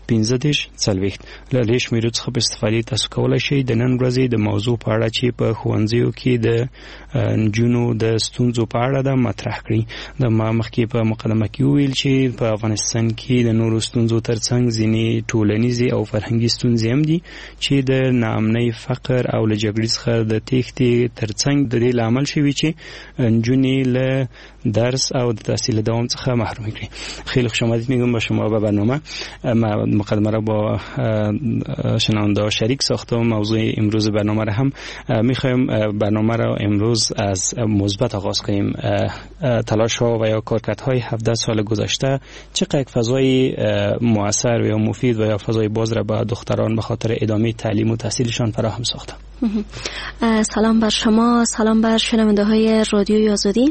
15 لیش میرو څخه په استفاده تاسو کولای شئ د نن ورځې د موضوع په اړه چې په ښوونځیو کې د نجونو د ستونزو په اړه د مطرح کړي. د مخکې په مقدمه کې ویل چې په افغانستان کې د نورو ستونزو ترڅنګ ځینې ټولنیزې او فرهنګي ستونزې هم دي چې د ناامنۍ، فقر او له جګړې څخه د تېښتې ترڅنګ د دې لامل شوي چې نجونې له درس او د تحصیل دوام څخه محروم کړي. خیلی خوش آمدید میگم با شما به برنامه. مقدمه را با شنونده شریک ساختم. موضوع امروز برنامه را هم میخوایم برنامه را امروز از مثبت آغاز کنیم. تلاش ها و یا کارکردهای 17 سال گذشته چقدر فضای مؤثر و یا مفید و یا فضای باز را به دختران به خاطر ادامه تعلیم و تحصیلشان فراهم ساخته؟ سلام بر شما، سلام بر شنونده های رادیوی آزادی.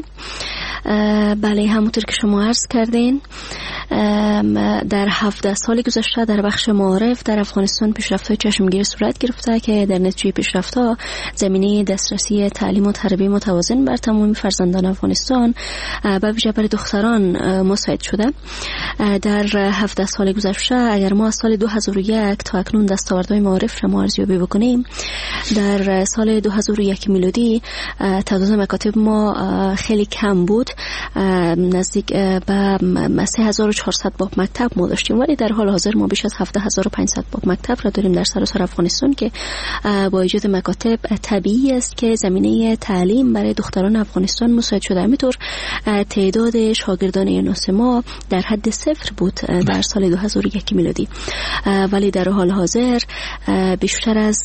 بله، همونطور که شما عرض کردین در 17 سال گذشته در بخش معارف در افغانستان پیشرفت‌های چشمگیر صورت گرفته که در نتیجه پیشرفت‌ها زمینه دسترسی تعلیم و تربیت متوازن بر تمام فرزندان افغانستان به ویژه بر دختران مساعد شده. در 17 سال گذشته اگر ما از سال 2001 تا اکنون دستاوردهای معارف را ارزیابی بکنیم، در سال 2001 میلادی تعداد مکاتب ما خیلی کم بود، نزدیک به 3400 باب مکتب ما داشتیم، ولی در حال حاضر ما بیش از 7500 باب مکتب را داریم در سراسر افغانستان که با ایجاد مکاتب طبیعی است که زمینه تعلیم برای دختران افغانستان مساعد شده. همینطور تعداد شاگردان یونس ما در حد صفر بود در سال 2001 میلادی، ولی در حال حاضر بیشتر از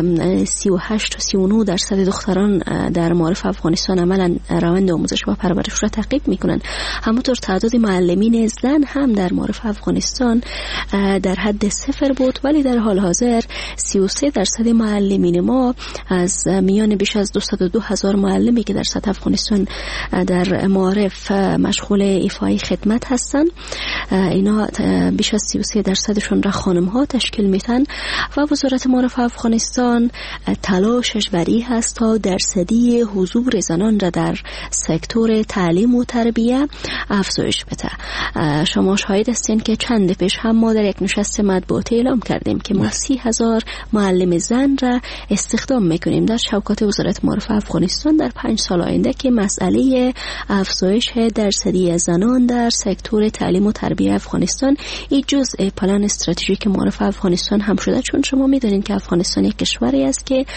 38 تا 39 درصد دختران در معارف افغانستان عملا روند آموزش و پرورش را تعقیب میکنند. همونطور تعداد معلمین زن هم در معارف افغانستان در حد صفر بود، ولی در حال حاضر 33 درصد معلمین ما از میان بیش از 202,000 معلمی که در سطح افغانستان در معارف مشغول ایفای خدمت هستند، اینا بیش از 33 درصدشون را خانم ها تشکیل میتن و وزارت معارف افغانستان تلاشش بر این هست تا درصدی حضور زنان را در سکتور تعلیم و تربیت افزایش بده. شما شاهد هستین که چند پیش هم ما در یک نشست مطبوعاتی اعلام کردیم که ما 30,000 معلم زن را استخدام میکنیم در شوکات وزارت معارف افغانستان در 5 سال آینده که مسئله افزایش درصدی زنان در سکتور تعلیم و تربیت افغانستان این جزء پلان استراتژیک معارف افغانستان هم شده، چون شما میدونید که افغانستان یک کشوری است که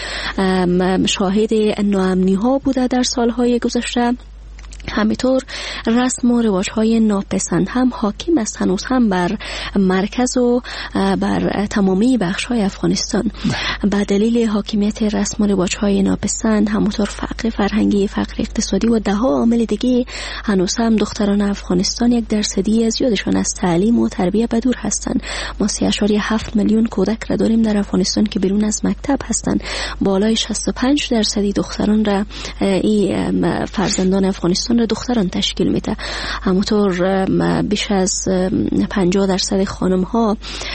شاهد ناامنی ها بوده در سالهای گذشته. همینطور رسم و رواج‌های ناپسند هم حاکم است هنوز هم بر مرکز و بر تمامی بخش‌های افغانستان. به دلیل حاکمیت رسم و رواج‌های ناپسند، همونطور فقر فرهنگی، فقر اقتصادی و ده ها عامل دیگه، هنوز هم دختران افغانستان یک درصدی زیادشان از تعلیم و تربیت بدور هستند. ما 3.7 میلیون کودک را داریم در افغانستان که بیرون از مکتب هستند. بالای 65 درصدی دختران را این فرزندان افغانستان را دختران تشکیل میده. همونطور بیش از 50 درصد خانم ها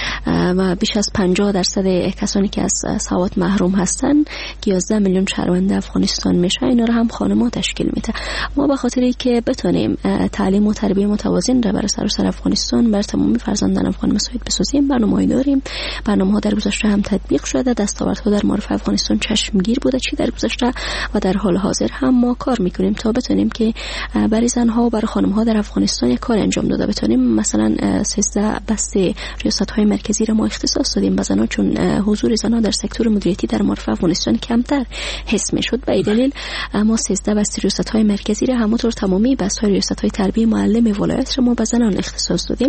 و بیش از 50 درصد کسانی که از سواد محروم هستن که 11 میلیون شهروند افغانستان میشه، اینا رو هم خانم ها تشکیل میده. ما به خاطری که بتونیم تعلیم و تربیت متوازن را برای سراسر افغانستان بر تمامی فرزندان افغان مساعد بسازیم، برنامه‌ای داریم. برنامه‌ها در گذشته هم تطبیق شده، دستاوردها در معارف افغانستان چشمگیر بوده، چی در گذشته و در حال حاضر هم ما کار میکنیم تا بتونیم که برای زنها و برای خانم‌ها در افغانستان یک کار انجام داده بتونیم. مثلا 13 بسته ریاست‌های مرکزی را ما اختصاص دادیم به زنان، چون حضور زنان در سکتور مدیریتی در معارف افغانستان کمتر حس می‌شد. به این دلیل ما 13 بسته ریاست‌های مرکزی را همونطور تمامی بسته ریاست‌های تربیت معلم ولایت را ما به زنان اختصاص دادیم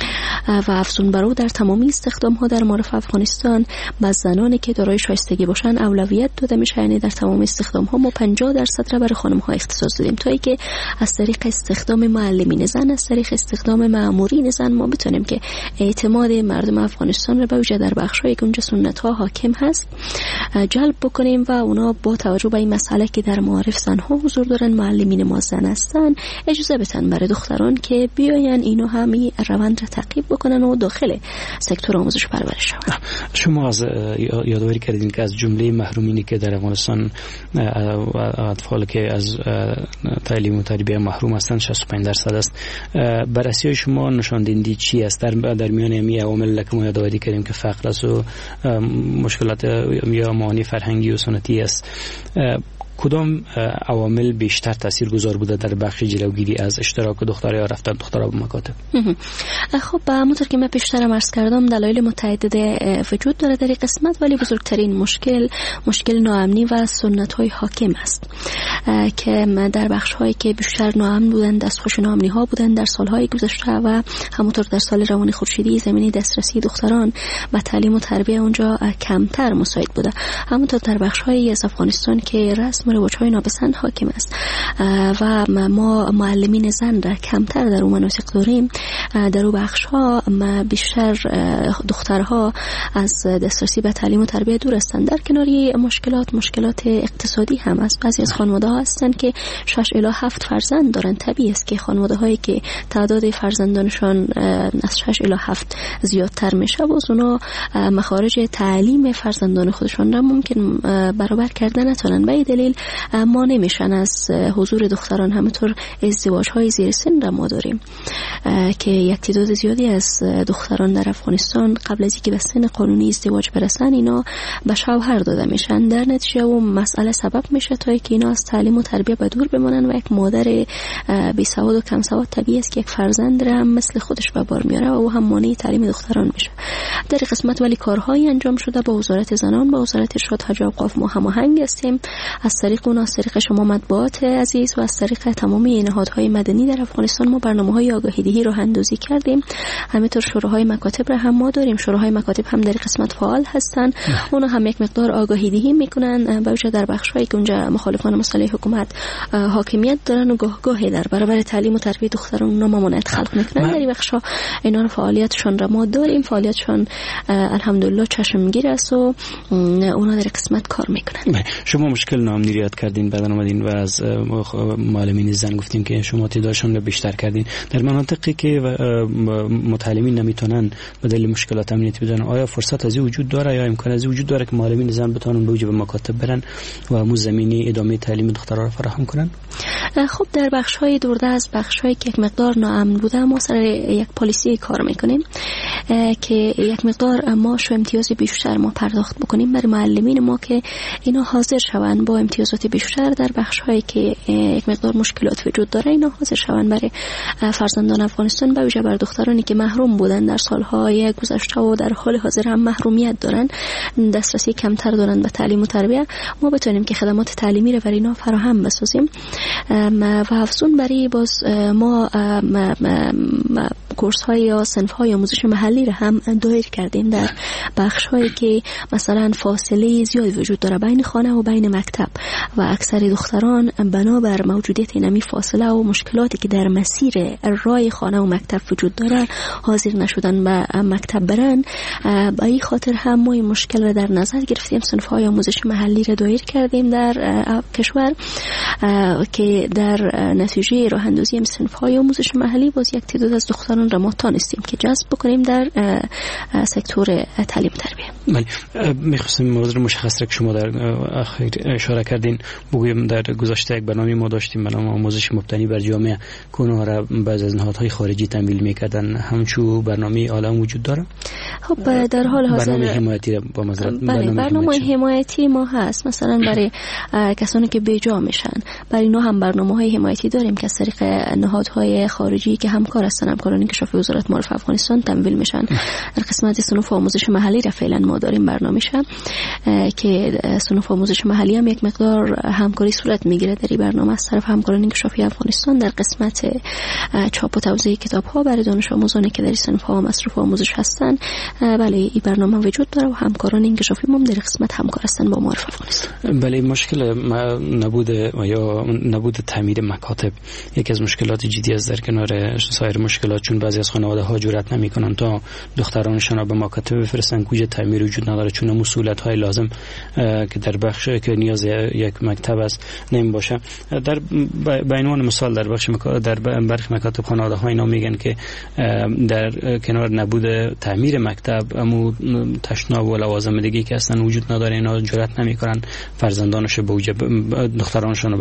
و افزون بر او در تمامی استخدام‌ها در معارف افغانستان به زنانی که دارای شایستگی باشن اولویت داده میشه. یعنی در تمام استخدام‌ها ما 50 درصد را برای خانم‌ها اختصاص دادیم تا اینکه از طریق استخدام معلمین زن، از طریق استخدام مأمورین زن ما بتونیم که اعتماد مردم افغانستان را به ویژه در بخش‌هایی که اونجا سنت‌ها حاکم هست جلب بکنیم و اونا با توجه به این مسئله که در معارف زن‌ها حضور دارن، معلمین ما زن هستن، اجازه بدن برای دختران که بیاین اینو همین روند را تعقیب بکنن و داخل سکتور آموزش پرورش شون. شما از یادآوری کردین که از جمله محرومینی که در افغانستان اطفال که از تعلیم تعلیم و تربیت محروم هستند 65% است. بررسی شما نشان دهنده چی است در میان این عوامل که ما یادآوری کردیم که فقر است و مشکلات یا معانی فرهنگی و سنتی است؟ کدام عوامل بیشتر تاثیرگذار بوده در بخش جلوگیری از اشتراک دخترها یا رفتن دخترها به مکاتب؟ خب همونطور که من پیشتر عرض کردم دلایل متعدد وجود داره در این قسمت، ولی بزرگترین مشکل ناامنی و سنت‌های حاکم است که در بخش‌هایی که بیشتر ناامن بودند، دستخوش ناامنی‌ها بودند در سال‌های گذشته و همونطور در سال روان خورشیدی زمینه دسترسی دختران به تعلیم و تربیت اونجا کمتر مساعد بوده. همونطور در بخش‌های از افغانستان که رسم رواج‌های ناپسند حاکم است و ما معلمین زن را کمتر در اون مناطق داریم، در اون بخش‌ها بیشتر دخترها از دسترسی به تعلیم و تربیت دور هستند. در کناری مشکلات اقتصادی هم است. بعضی از خانواده‌ها هستند که 6 الی 7 فرزند دارند. طبیعی است که خانواده‌هایی که تعداد فرزندانشان از 6 الی 7 زیادتر میشه و اونا مخارج تعلیم فرزندان خودشان را ممکن برابر کردن نتونن. به این دلیل ما نمیشن از حضور دختران. همینطور ازدواج‌های زیر سن را ما داریم که یک تعداد زیادی از دختران در افغانستان قبل از اینکه به سن قانونی ازدواج برسن اینا به شوهر داده میشن. در نتیجه اون مسئله سبب میشه تا اینکه اینا از تعلیم و تربیت به دور بمانن و یک مادر بی‌سواد و کم سواد طبیعی است که یک فرزند را هم مثل خودش به بار میاره و او هم مانع تعلیم دختران میشه. در این قسمت ولی کارهایی انجام شده با وزارت زنان، با وزارت ارشاد حج و اوقاف ما هماهنگ هستیم. از طریق اون، از طریق شما مطبوعات عزیز و از طریق تمامی نهادهای مدنی در افغانستان ما برنامه‌های آگاهی‌دهی رو اندازی کردیم. همینطور شوراهای مکاتب را هم ما داریم. شوراهای مکاتب هم در قسمت فعال هستن. اونا هم یک مقدار آگاهی‌دهی میکنن با وجه در بخش‌هایی که اونجا مخالفان مسئله حکومت حاکمیت دارن و گاهی در برابر تعلیم و تربیت دختران اونا ممانعت خلق میکنن. در این بخش‌ها اینا رو فعالیتشون را ما داریم. فعالیتشون الحمدلله چشمگیر است و اونا در قسمت کار میکنن. شما مشکل ناامنی یاد کردین، بعد اومدین و از معلمین زن گفتین که شما تعدادشون رو بیشتر کردین. در مناطقی که متعلمین نمیتونن به دلیل مشکلات امنیتی بدن، آیا فرصت از این وجود داره یا امکان از این وجود داره که معلمین زن بتونن به وجه به مکاتب برن و همون زمینی ادامه تعلیم دخترها رو فراهم کنن؟ خب در بخش‌های دوردست، بخش‌هایی که یک مقدار ناامن بوده، ما سر یک پالیسی کار میکنیم که یک مقدار معاش و امتیاز بیشتر ما پرداخت بکنیم برای معلمین ما که اینا حاضر شوند با امتیازات بیشتر در بخش‌هایی که یک مقدار مشکلات وجود داره اینا حاضر شوند برای فرزندان افغانستان، به ویژه بر دخترانی که محروم بودن در سالهای گذشته و در حال حاضر هم محرومیت دارن، دسترسی کمتر دارن به تعلیم و تربیت، ما بتونیم که خدمات تعلیمی رو برای اینا فراهم بسازیم و افزون برای باز ما کورس های یا صنف های آموزش محلی رو هم دایر کردیم در بخش هایی که مثلا فاصله زیادی وجود داره بین خانه و بین مکتب و اکثر دختران بنابر موجودیت اینمی فاصله و مشکلاتی که در مسیر راه خانه و مکتب وجود داره حاضر نشدن به مکتب برن. به این خاطر هم ما این مشکل رو در نظر گرفتیم، صنف های آموزش محلی رو دایر کردیم در کشور که در نتیجه راه اندازی صنف های آموزش محلی باز یک تعداد از دختران را ما تانستیم که جذب بکنیم در سکتور تعلیم تربیت. بله، می‌خواستم موضوع مشخص را که شما در اخیر اشاره کردین بگویم. در گذشته یک برنامه ما داشتیم، برنامه آموزش مبتنی بر جامعه که اونها را بعضی از نهادهای خارجی تمویل می‌کردن. همچون برنامه عالم وجود داره؟ خب در حال حاضر برنامه حمایتی با مزرعه برنامه حمایتی ما هست، مثلا برای کسانی که بیجا میشن برای اینا هم برنامه‌های حمایتی داریم که از طریق نهادهای خارجی که همکار هستن، همکارانی که شافی وزارت معارف افغانستان تمویل میشن. در قسمت صنوف آموزش محلی را فعلا ما داریم برنامه‌شه که صنوف آموزش محلی هم یک مقدار همکاری صورت میگیره در این برنامه از طرف همکارانی که شافی افغانستان در قسمت چاپ و توزیع کتاب‌ها برای دانش آموزانی که در صنف‌ها مصروف آموزش هستن. بله، این برنامه وجود داره و همکاران انکشافی ما در قسمت همکار هستن با معارف افغانستان. بله، مشکل نبود تعمیر مکاتب یکی از مشکلات جدی است در کنار سایر مشکلات، چون بعضی از خانواده‌ها جرئت نمی‌کنن تا دخترانشون را به مکاتب بفرستن که تعمیر وجود نداره، چون مسئولیت‌های لازم که در بخش که نیاز یک مکتب است نمی باشه. در به عنوان مثال در برخی مکاتب خانواده‌ها اینا میگن که در کنار نبود تعمیر مکتب امو تشناب و لوازم دیگه که اصلا وجود نداره، اینا جرئت نمی‌کنن فرزندانش به وجه دخترانشون رو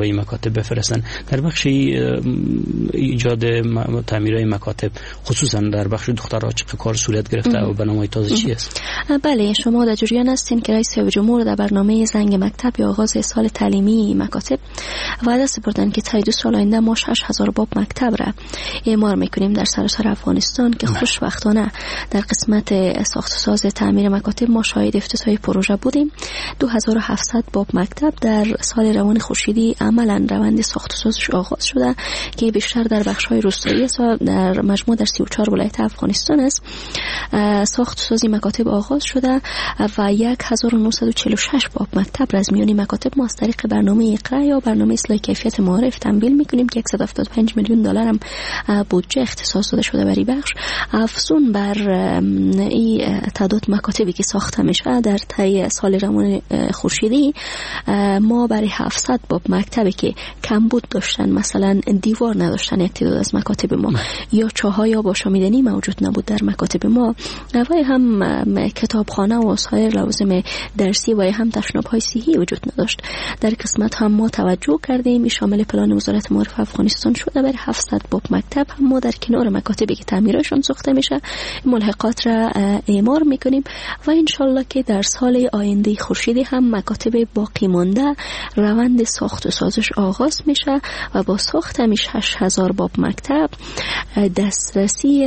این مکاتب بفرستن. در بخش ایجاد تعمیرهای مکاتب خصوصا در بخش دخترها چه کار صورت گرفته و برنامه تازه چی است؟ بله، شما در جریان هستین که رئیس جمهور در برنامه زنگ مکتب یا آغاز سال تعلیمی مکاتب وعده سپردن که تا 2 سال آینده ما 6000 باب مکتب را اعمار میکنیم در سراسر افغانستان که خوشبختانه در قسمت ساخت و ساز تعمیر مکاتب ما شاهد افتتاح پروژه بودیم. 2700 باب مکتب در سال روان خورشیدی عملا روند ساخت و سازش آغاز شده که بیشتر در بخش‌های روستایی است و در مجموع در 34 ولایت افغانستان است. ساخت و سازی مکاتب آغاز شده و 1946 باب مکتب از میان مکاتب ما از طریق برنامه اقرا یا برنامه اصلاح کیفیت معارف تمویل میکنیم که 175 میلیون دلار هم بودجه اختصاص داده شده برای بخش. افزون بر این تعداد مکاتبی که ساخته میشه در طی سال روان خورشیدی ما برای 700 باب مکتبی که کمبود داشتن، مثلا دیوار نداشتن یک تعداد از مکاتب ما یا چاهای یا آشامیدنی موجود نبود در مکاتب ما و هم کتابخانه و سایر لوازم درسی و هم تشناب‌های صحی وجود نداشت. در قسمت هم ما توجه کردیم، شامل پلان وزارت معارف افغانستان شده برای 700 باب مکتب هم ما در کنار مکاتبی که تعمیرشون ساخته میشه ملحقات را اعمار میکنیم و انشالله که در سال آینده خورشیدی هم مکاتب باقی مانده روند ساخت و سازش آغاز میشه و با ساخت همیشه 8000 باب مکتب دسترسی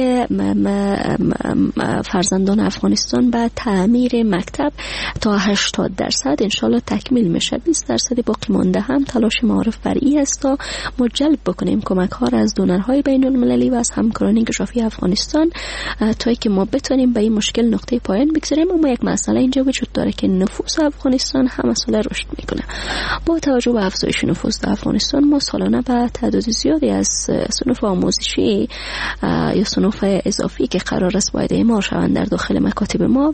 فرزندان افغانستان به تعمیر مکتب تا 80% انشالله تکمیل میشه. 20% باقی مانده هم تلاش معارف بر این است تا ما جلب بکنیم کمک ها را از دونرهای بین المللی و از همکاران انکشافی افغانستان تا که ما بتونیم به این مشکل نقطه پایان بگذاریم. اما یک مسئله اینجا وجود داره که نفوس افغانستان هم مسئله رشد میکنه. با توجه به افزایش نفوس در افغانستان ما سالانه به تعداد زیادی از صنوف آموزشی یا صنوف اضافی که قرار است باید اعمار شوند در داخل مکاتب ما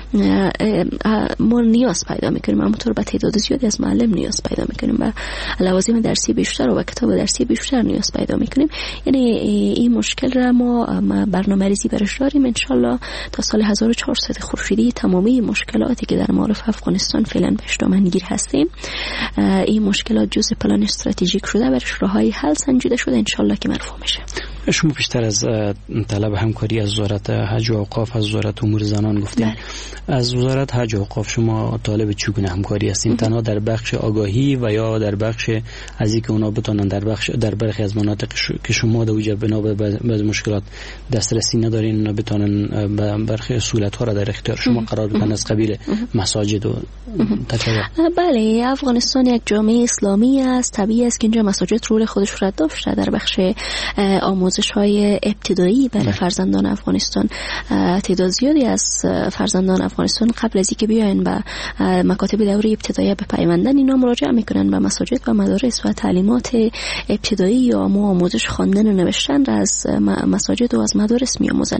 نیاز پیدا میکنیم. همونطور به تعداد زیادی از معلم نیاز پیدا میکنیم و لوازم درسی بیشتر و کتاب درسی بیشتر نیاز پیدا میکنیم. یعنی این مشکل را ما برنامه‌ریزی برش داریم. انشالله تا سال 1400 خورشیدی تمامی مشکلاتی که در معارف افغانستان فعلا بهش دامنگیر هستیم این مشکلات جزء پلان استراتژیک شده برش راههای حل سنجیده شده انشالله که مرفوع میشه. شما بیشتر از طلب همکاری از وزارت حج و اوقاف، از وزارت امور زنان گفتین. از وزارت حج و اوقاف شما طالب چگونه همکاری هستین؟ تنها در بخش آگاهی و یا در بخش از اینکه اونا بتونن در برخی از مناطق که شما در وجه بنا به مشکلات دسترسی ندارین اونا بتونن برخی سهولت ها را در اختیار شما قرار بدن از قبیل مساجد و تطبیق؟ بله، افغانستان یک جامعه اسلامی است. طبیعی است که اینجا مساجد رول خودش را داشته در بخش آموزش‌های ابتدایی برای فرزندان افغانستان. تعداد زیادی از فرزندان افغانستان قبل از اینکه بیاین به مکاتب دوره ابتدایی بپیوندن اینا مراجعه میکنن به مساجد و مدارس و تعلیمات ابتدایی یا آموزش خواندن و نوشتن را از مساجد و از مدارس میآموزن.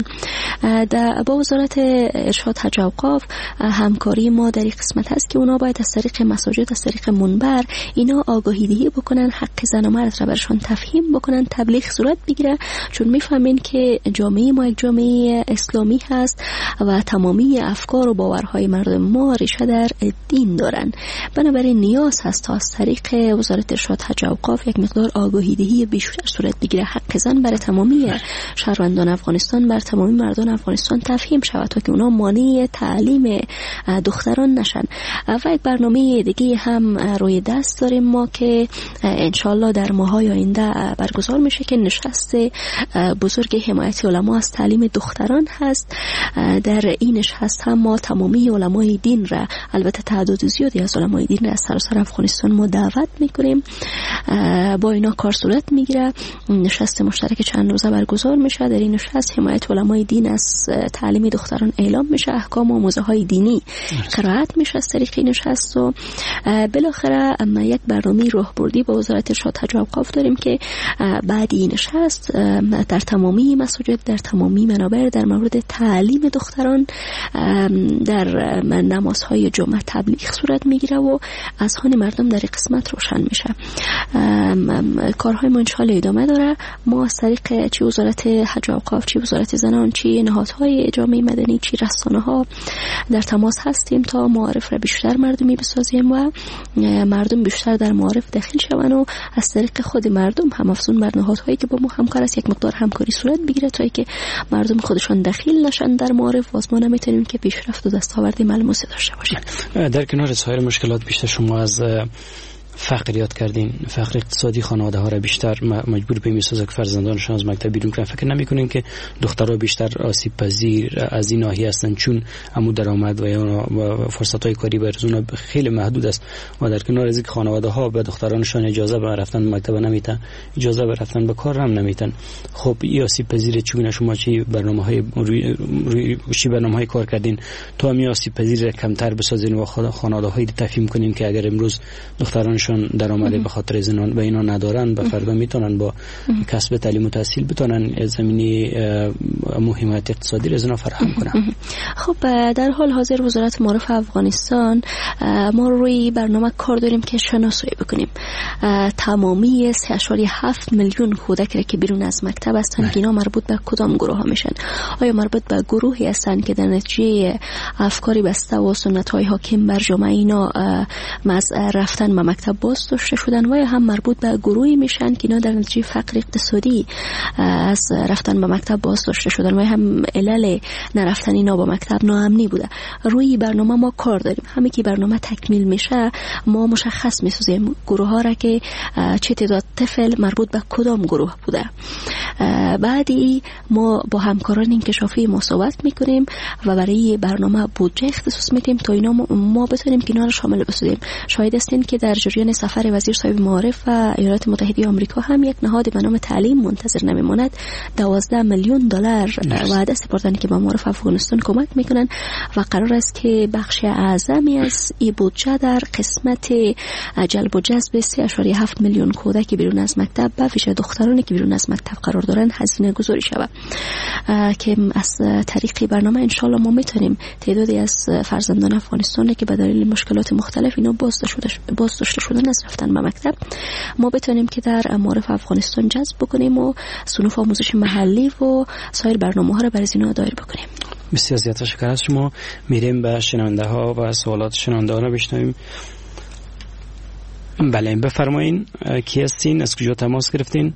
با وزارت ارشاد حج و اوقاف همکاری ما در این قسمت هست که اونا باید از طریق مساجد، از طریق منبر اینا آگاهی دهی بکنن، حق زن و مرد را برشان تفهیم بکنن، تبلیغ صورت بگیره، چون میفهمین که جامعه ما یک جامعه اسلامی هست و تمامی افکار و باورهای مردم ما ریشه در دین دارن. بنابراین نیاز هست تا از طریق وزارت ارشاد حج و اوقاف یک مقدار آگاهی دهی بیشتر صورت بگیره، حق زن برای تمامی شهروندان افغانستان، بر تمامی مردان افغانستان تفهیم شود تا که اونا مانع تعلیم دختران نشن. و یک برنامه دیگه هم روی دست داریم ما که انشالله در ماهای آینده برگزار میشه که نشست بزرگ حمایت علما از تعلیم دختران هست. در این نشست هم ما تمامی علمای دین را، البته تعداد زیادی از علمای دین را از سراسر افغانستان ما دعوت میکنیم، با اینا کار صورت میگیره. نشست مشترک چند روزه برگزار میشه. در این نشست حمایت علمای دین از تعلیم دختران اعلام میشه، احکام و موضوع های دینی قرائت میشه از طریق این نشست و بالاخره یک برنامه راهبردی با وزارت ارشاد حج و اوقاف داریم که بعد این نشست در تمامی مساجد، در تمامی منابر در مورد تعلیم دختران در نمازهای جمعه تبلیغ صورت میگیره و اذهان مردم در قسمت روشن میشه. کارهای ما انشاءالله ادامه داره. ما از طریق چی وزارت حج و اوقاف، چی وزارت زنان، چی نهادهای جامعه مدنی، چی رسانه ها در تماس هستیم تا معارف را بیشتر مردمی بسازیم و مردم بیشتر در معارف داخل شون و از طریق خود مردم هم افزون بر نهادهایی که با ما همکار است یک مقدار همکاری صورت بگیره تا اینکه مردم خودشان داخل نشن در معارف. واس ما نمیتونیم که پیشرفت و دستاورد ملموس داشته باشیم. در کنار سایر مشکلات بیشتر شما از فقر یاد کردین، فقر اقتصادی خانواده ها را بیشتر مجبور به میسازه که فرزندانشان از مکتب بیرون کنن. فکر نمیکنین که دخترها بیشتر آسیب پذیر از این ناحیه هستن چون عمو درآمد و فرصت های کاری برزون خیلی محدود است و در کنار از اینکه خانواده ها به دخترانشان اجازه به رفتن به مکتب نمیتن، اجازه به رفتن به کار هم نمیتن. خب این آسیب پذیر چگونه شما چی برنامه‌های کار کردین تا می آسیب پذیر کمتر بسازین و خانواده های تفهیم کنین که اگر امروز دخترانشان درآمده به خاطر زنان و اینا ندارن به فردا میتونن با کسب تعلیم و تحصیل بتونن زمینی حمایت اقتصادی را زنا فراهم کنن. خب در حال حاضر وزارت معارف افغانستان ما روی برنامه کار داریم که شناسایی بکنیم تمامی 3.7 میلیون کودک که بیرون از مکتب هستند که اینا مربوط به کدام گروه ها میشن. آیا مربوط به گروهی هستند که در نتیجه افکاری بسته و سنت‌های حاکم بر جامعه اینا رفتن به مکتب باز داشته شدن و یا هم مربوط به گروهی میشن که اینا در نتیجه فقر اقتصادی از رفتن به مکتب باز داشته شدن و یا هم علل نرفتن اینا به مکتب ناامنی بوده. روی برنامه ما کار داریم. همه که برنامه تکمیل میشه ما مشخص میسازیم گروه ها را که چه تعداد طفل مربوط به کدام گروه بوده. بعدی ما با همکاران انکشافی ما صحبت میکنیم و برای برنامه بودجه اختصاص میدیم تا اینا ما بتونیم که اینا رو شامل بسازیم. شاهد هستین که در جریان سفر وزیر صاحب معارف و ایالات متحده آمریکا هم یک نهاد به نام تعلیم منتظر نمیماند 12 میلیون دلار وعده سپردن که به معارف افغانستان کمک میکنن و قرار است که بخش اعظمی از این بودجه در قسمت جلب و جذب 3.7 میلیون کودک بیرون از مکتب و ویژه دخترانی که بیرون از مکتب قرار دارن هزینه گذاری شود که از طریق برنامه ان ما میتونیم تعدادی از فرزندان افغانستان که به دلیل مشکلات مختلف اینا بازداشته شدن از رفتن به مکتب ما بتونیم که در معارف افغانستان جذب بکنیم و صنوف آموزش محلی و سایر برنامه ها را برای اینا دایر بکنیم. بسیار زیاد تشکر از شما. میریم به شنونده ها و سوالات شنونده ها را بشنویم. بله بفرمایین کی هستین، از کجا تماس گرفتین؟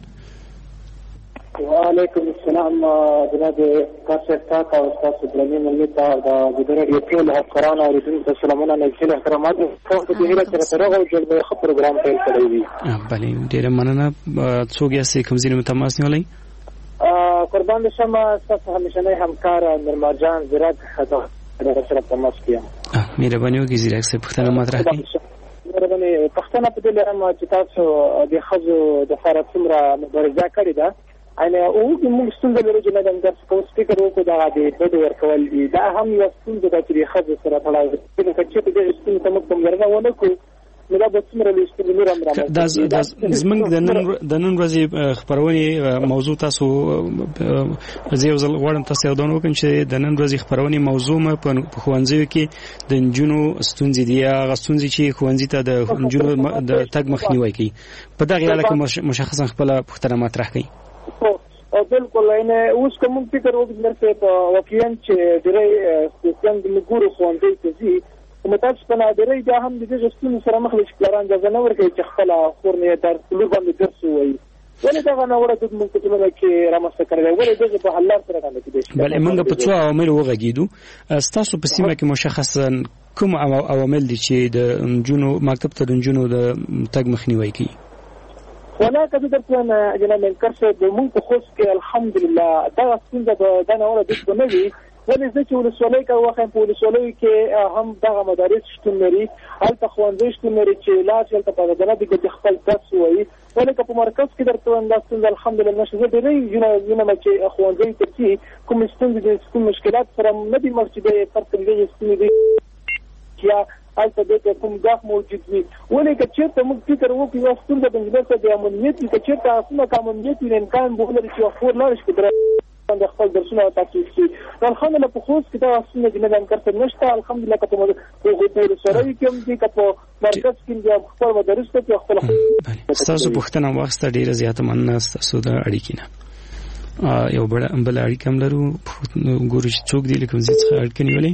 و علیکم السلام جناب کاسف تاک او استاد ابراهیم المیتا د ګډوډ ټول افکاران او ریډونکو سلامونه نږدې احترامات خو د هیله سره ترغه جلبه خبر پروګرام پیل کړی دی. بله ډیره مننه. څوک یې کوم ځای متماس نیولای؟ قربان شمه تاسو همیشنه همکار نرمار جان زیرک خدا در سره تماس کیم. مهرباني وکړئ زیرک څه پوښتنه مطرح کړئ. مهرباني پښتنه په دې لرم چې تاسو د خزو د فرص څومره مبارزه کړې ده. انا او موږ څنګه لرو چې د درس کوم سپیکر وکړو دا د بده ورکول دي دا هم یو څنګه د چې خزو سره تړاو لري چې په دې څنګه تم کوم ورغه ونه کو مله به څومره لیست نور امر دا زمنګ د نن ورځې خبرونه موضوع تاسو زیو ځل غواړم تاسو یاد ونکړئ چې د نن ورځې خبرونه موضوع ما په خوانځي کې د جنونو ستونزې دي هغه ستونزې چې خوانځي ته د جنونو د تګ مخنیوي کوي په دغه اړه کې مشخصا خپل پوښتنه مطرح کړئ. بالکل اینه اوس کوم فکر وګورئ په واقعیا چې ډېرې څنګه موږ خوندې کوي متاسف نه ډېرې دا هم د دې ستونزو سره مخ لږ پلان ځنه نه ورکړي چې خپل خورنه در کلو باندې درس وایي ولې دا نه ورته موږ ته څه کې رامسته کړل ولې دغه په حل سره باندې کېږي. بل موږ په څو عوامل وغږیدو تاسو په سیمه کې مشخصا کوم عوامل دي چې د جنونو مکتب ته د جنونو د تګ مخنیوي کوي؟ ولا کده درته جناب منکرشه د مونږ په خوښ کې الحمدلله دا څنګه د نوره د بنوي ولې چې ولسوالۍ کې واخې په ولسوالۍ کې هم دغه مدارس شتون لري هلته خوانځي شتون لري چې لا چې په دغه د خپل درس وایي ولې په مرکز کې درته انداستون الحمدلله نشه ډېرې جنونه چې خوانځي ته چې کوم ستونزې کوم مشکلات سره نه دي مسجدې پر دې ستونزې یا هلته د کوم ګاف موجود وي. ولې که چېرته موږ فکر وکړو یوه ستونزه د انجینر ته د امنیت وي، که چېرته اسونه که امنیت وي امکان به ولري چې یو خور لاړ شي د خپل درسونه تحقیق کړي. الحمدلله په خوست کې دا اسونه د انجینر ته نشته. الحمدلله که په ولسوالۍ کې هم دي، که په مرکز کې هم خپل مدارس ته کې خپل. ستاسو پوښتنه واخیسته، ډېره زیاته مننه ستاسو د اړیکې نه. یو بل اړیکه هم لرو، ګورو چې څوک دی له کوم ځای څخه اړیکه نیولې.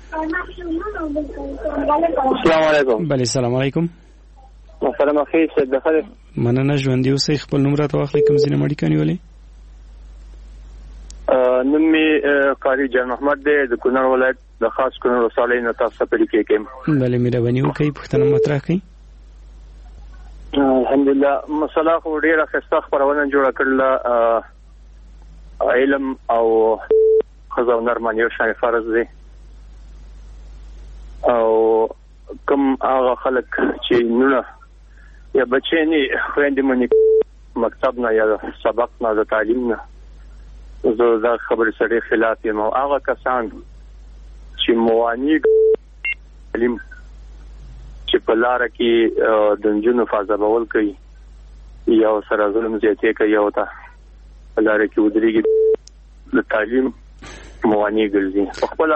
السلام علیکم. بله سلام علیکم. محترم اخی سید بخیر. مننه، ژوندي اوسئ. خپل نوم راته واخلئ، کوم ځای نه اړیکه نیولې. نوم مې قاری جان محمد دی، د کونړ ولایت د خاص کونړ ولسوالۍ نه تاسو ته اړیکې کوم. بله مهرباني وکړئ، پوښتنه مطرح کړئ. الحمدلله مسله خو ډېره ښایسته خپرونه جوړه کړله. علم او ښځه او نر باندې یو شان فرض دی، او کوم هغه خلک چې نونه یا بچی نه خویندې مونږ مکتب نه یا سبق نه د تعلیم نه، زه دا خبرې سره خلاف یم. او هغه کسان چې موانع تعلیم چې په لاره کې د نجونو فاضلول کوي یا سره ظلم زیاتې کوي او ته په لاره کې ودرېږي د تعلیم موانع ګرځي. په خپله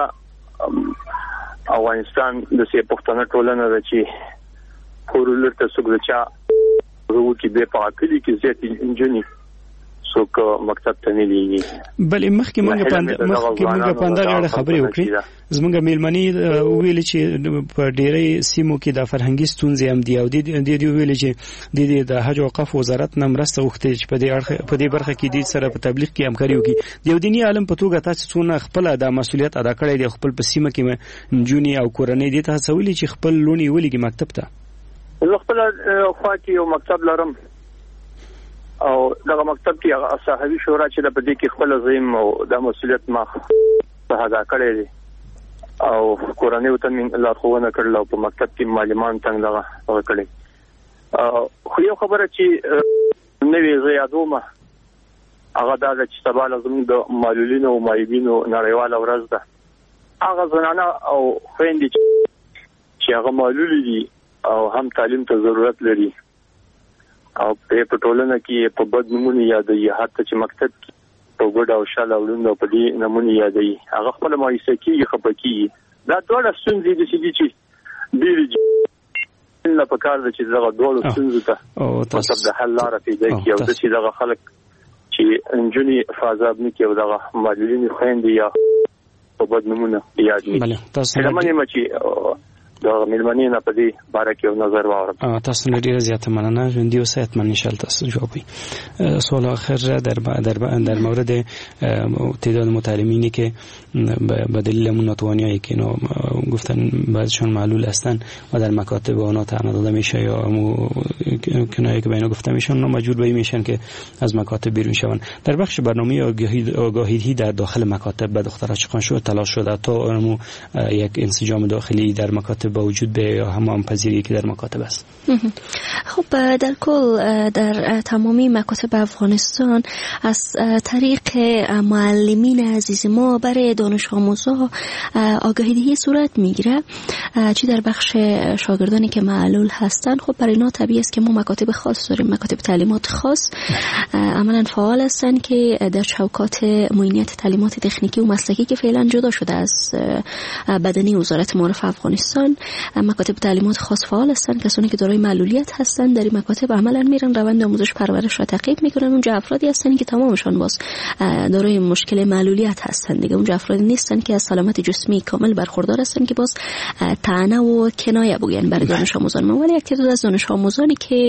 افغانستان د سې پښتنه ټولنه ده چې پورولر ته څوک د چا ورو کې به په عقلي کې زیاتې نجونې څوک مکتب ته نه لیږي. بلې مخکې موږ په همدغه اړه خبرې وکړې. زموږ میلمنې وویلې چې په ډېری سیمو کې د فرهنګي ستونزې هم دي، او دې وویلې چې د حج او اوقاف وزارت نه مرسته غوښتې چې په دې برخه کې دې سره په تبلیغ کې همکاري وکړي. د یو دیني عالم په توګه تاسو څونه خپل د مسؤلیت ادا کړی دی، خپل په سیمه کې نجونې او کورنۍ دې ته هڅولي چې خپل لوڼې ولېږي مکتب ته؟ زه خپل خوا کې یو مکتب لرم، او دغه مکتب کې هغه صحابي شورا چې د پدې کې خپل عظیم او د مسؤلیت ما ادا کړی دی، او کورنۍ ته من لارښوونه کړل او په مکتب کې معلمان څنګه دغه کړی. خو یو خبره چې نوې زه یادوم هغه دا ده چې سبا لازم د معلولینو او معیبینو نړیواله ورځ ده. هغه زنانه او خویندې چې هغه معلولې دي او هم تعلیم ته ضرورت لري او په ټولنه کې په بد نمونه یادوي، حتی چې مکتب په ګډ او شال او لوند په دې نمونه یادوي، هغه خپل مایوسه کېږي، خپه کېږي. دا ټول ستونزې دي چې ډېرې نه پکار ده چې دغه ډول ستونزو ته مطلب د حل لاره پیدا کړي، او چې دغه خلک چې نجونې فاضاب نه کوي او دغه معلولینې خویندې یا په بد نمونه یاد نه کړي. هیله چې دا ملمنې نه په دې باره کې نظر واورم. تاسو نه ډیره زیاته مننه، ژوندي اوسئ. حتما ان شاء الله تاسو جواب وي. سوال آخر در مورد تعداد متعلمینی که به دلیل ناتوانی که گفتن بعضشان معلول هستند و در مکاتب آنها طعنه داده میشه یا کنایه که به اینا گفته میشن، اونا مجبور به میشن که از مکاتب بیرون شوند. در بخش برنامه آگاهی در داخل مکاتب به دخترها چقدر شد تلاش شده تا یک انسجام داخلی در مکاتب با وجود به یا همان پذیری که در مکاتب است؟ خب در کل در تمامی مکاتب افغانستان از طریق معلمین عزیز ما برای دانش آموزا آگاهی دهی صورت میگیره، چی در بخش شاگردانی که معلول هستند. خب برای اینا طبیعی است که ما مکاتب خاص داریم، مکاتب تعلیمات خاص عملا فعال هستند که در چوکات معینیت تعلیمات تکنیکی و مسلکی که فعلا جدا شده از بدنی وزارت معارف افغانستان، مکاتب تعلیمات خاص فعال هستند. کسانی که دارای معلولیت هستند در این مکاتب عملا میرن روند آموزش پرورش را تعقیب میکنن. اونجا افرادی هستند که تمامشان باز دارای مشکل معلولیت هستند دیگه. اونجا افرادی نیستن که از سلامت جسمی کامل برخوردار هستند که باز طعنه و کنایه بگن برای دانش آموزان ما. ولی یک تعداد از دانش آموزانی که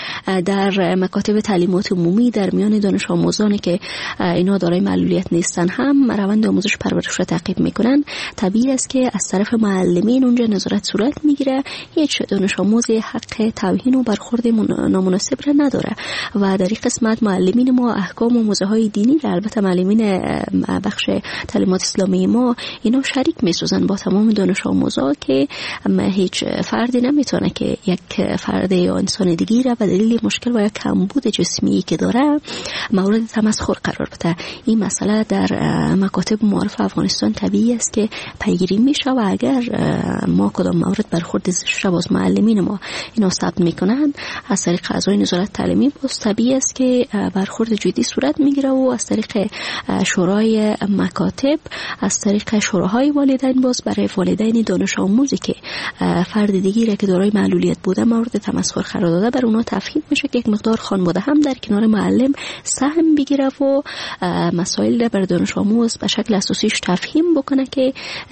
در مکاتب تعلیمات عمومی در میان دانش آموزانی که اینا دارای معلولیت نیستن هم روند آموزش پرورش را تعقیب میکنن. طبیعی است که از طرف معلمین اونجا نظارت صورت میگیره. هیچ دانش آموز حق توهین و برخورد نامناسب را نداره و در این قسمت معلمین ما احکام و موضوعهای دینی را البته معلمین بخش تعلیمات اسلامی ما اینا شریک میسازن با تمام دانش آموزا که هیچ فردی نمیتونه که یک فرد یا انسان دیگی را به دلیل مشکل و یک کمبود جسمی که داره مورد تمسخر قرار بده. این مسئله در مکاتب معارف افغانستان طبیعی است که پیگیری میشه و اگر ما کدام مورد برخورد زشت باز معلمین ما اینا ثبت میکنن از طریق اعضای نظارت تعلیمی باز طبیعی است که برخورد جدی صورت میگیره و از طریق شورای مکاتب، از طریق شوراهای والدین باز برای والدین دانش آموزی که فرد دیگری را که دارای معلولیت بوده مورد تمسخر قرار داده بر اونها تفهیم میشه که یک مقدار خانواده هم در کنار معلم سهم بگیره و مسائل را بر دانش آموز به شکل اساسیش تفهیم بکنه که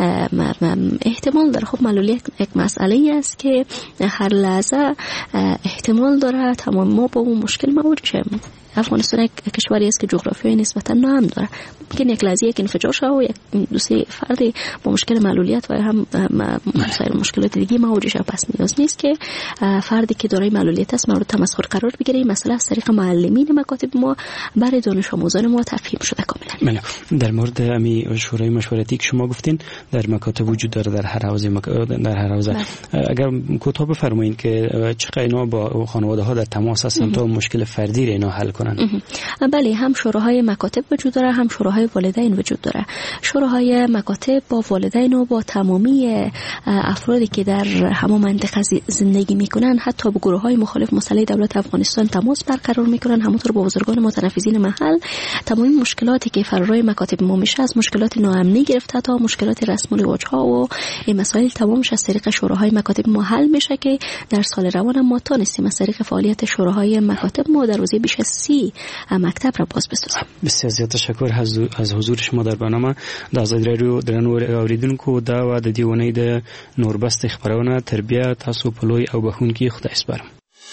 احتمال داره. خب معلولیت یک مسئله است که هر لحظه احتمال داره تمام ما با اون مشکل مواجه شیم. افغانستان یک کشوری است که جغرافیای نسبتا نرم داره. ممکن یک لحظه یک انفجار شه و یک دو سه فرد با مشکل معلولیت و هم مسائل مشکلات دیگه مواجه شه. پس نیاز نیست که فردی که دارای معلولیت است مورد تمسخر قرار بگیره. این مسئله از طریق معلمین مکاتب ما برای دانش آموزان ما تفهیم شده کاملا. در مورد امی شورای مشورتی که شما گفتین در مکاتب وجود داره در هر حوزه اگر کوتاه بفرمایید که چقدر اینا با خانواده ها در تماس هستن تا مشکل فردی اینا حل کنن؟ بله، هم شوراهای مکاتب وجود داره هم شوراهای والدین وجود داره. شوراهای مکاتب با والدین و با تمامی افرادی که در همون منطقه زندگی میکنن حتی با گروه‌های مخالف مسئله دولت افغانستان تماس برقرار میکنن، همونطور با بزرگان متنفذین محل. تمامی مشکلاتی که فرای مکاتب ما میشه از مشکلات ناامنی گرفته تا مشکلات رسم و رواج‌ها و این مسائل تمامش از طریق شوراهای مکاتب ما حل میشه که در سال روان ما تونستیم از طریق فعالیت شوراهای مکاتب ما در روزی بیش از 30 مکتب را باز بسازیم. بسیار زیاد تشکر از حضور شما در برنامه. د آزادي رادیو درنو اوریدونکو دا و د دیونه د نوربست خبرونه تربیه تاسو په لوی او بخونکی خدای سپارم.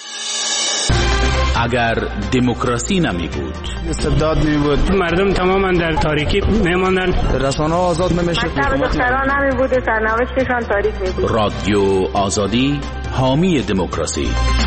اگر دموکراسی نمی بود، استبداد می بود، مردم تماما در تاریکی میماندن، رسانه ها آزاد نمیشد، دختران نمی بود، سرنوشتشان تاریک می بود. رادیو آزادی حامی دموکراسی.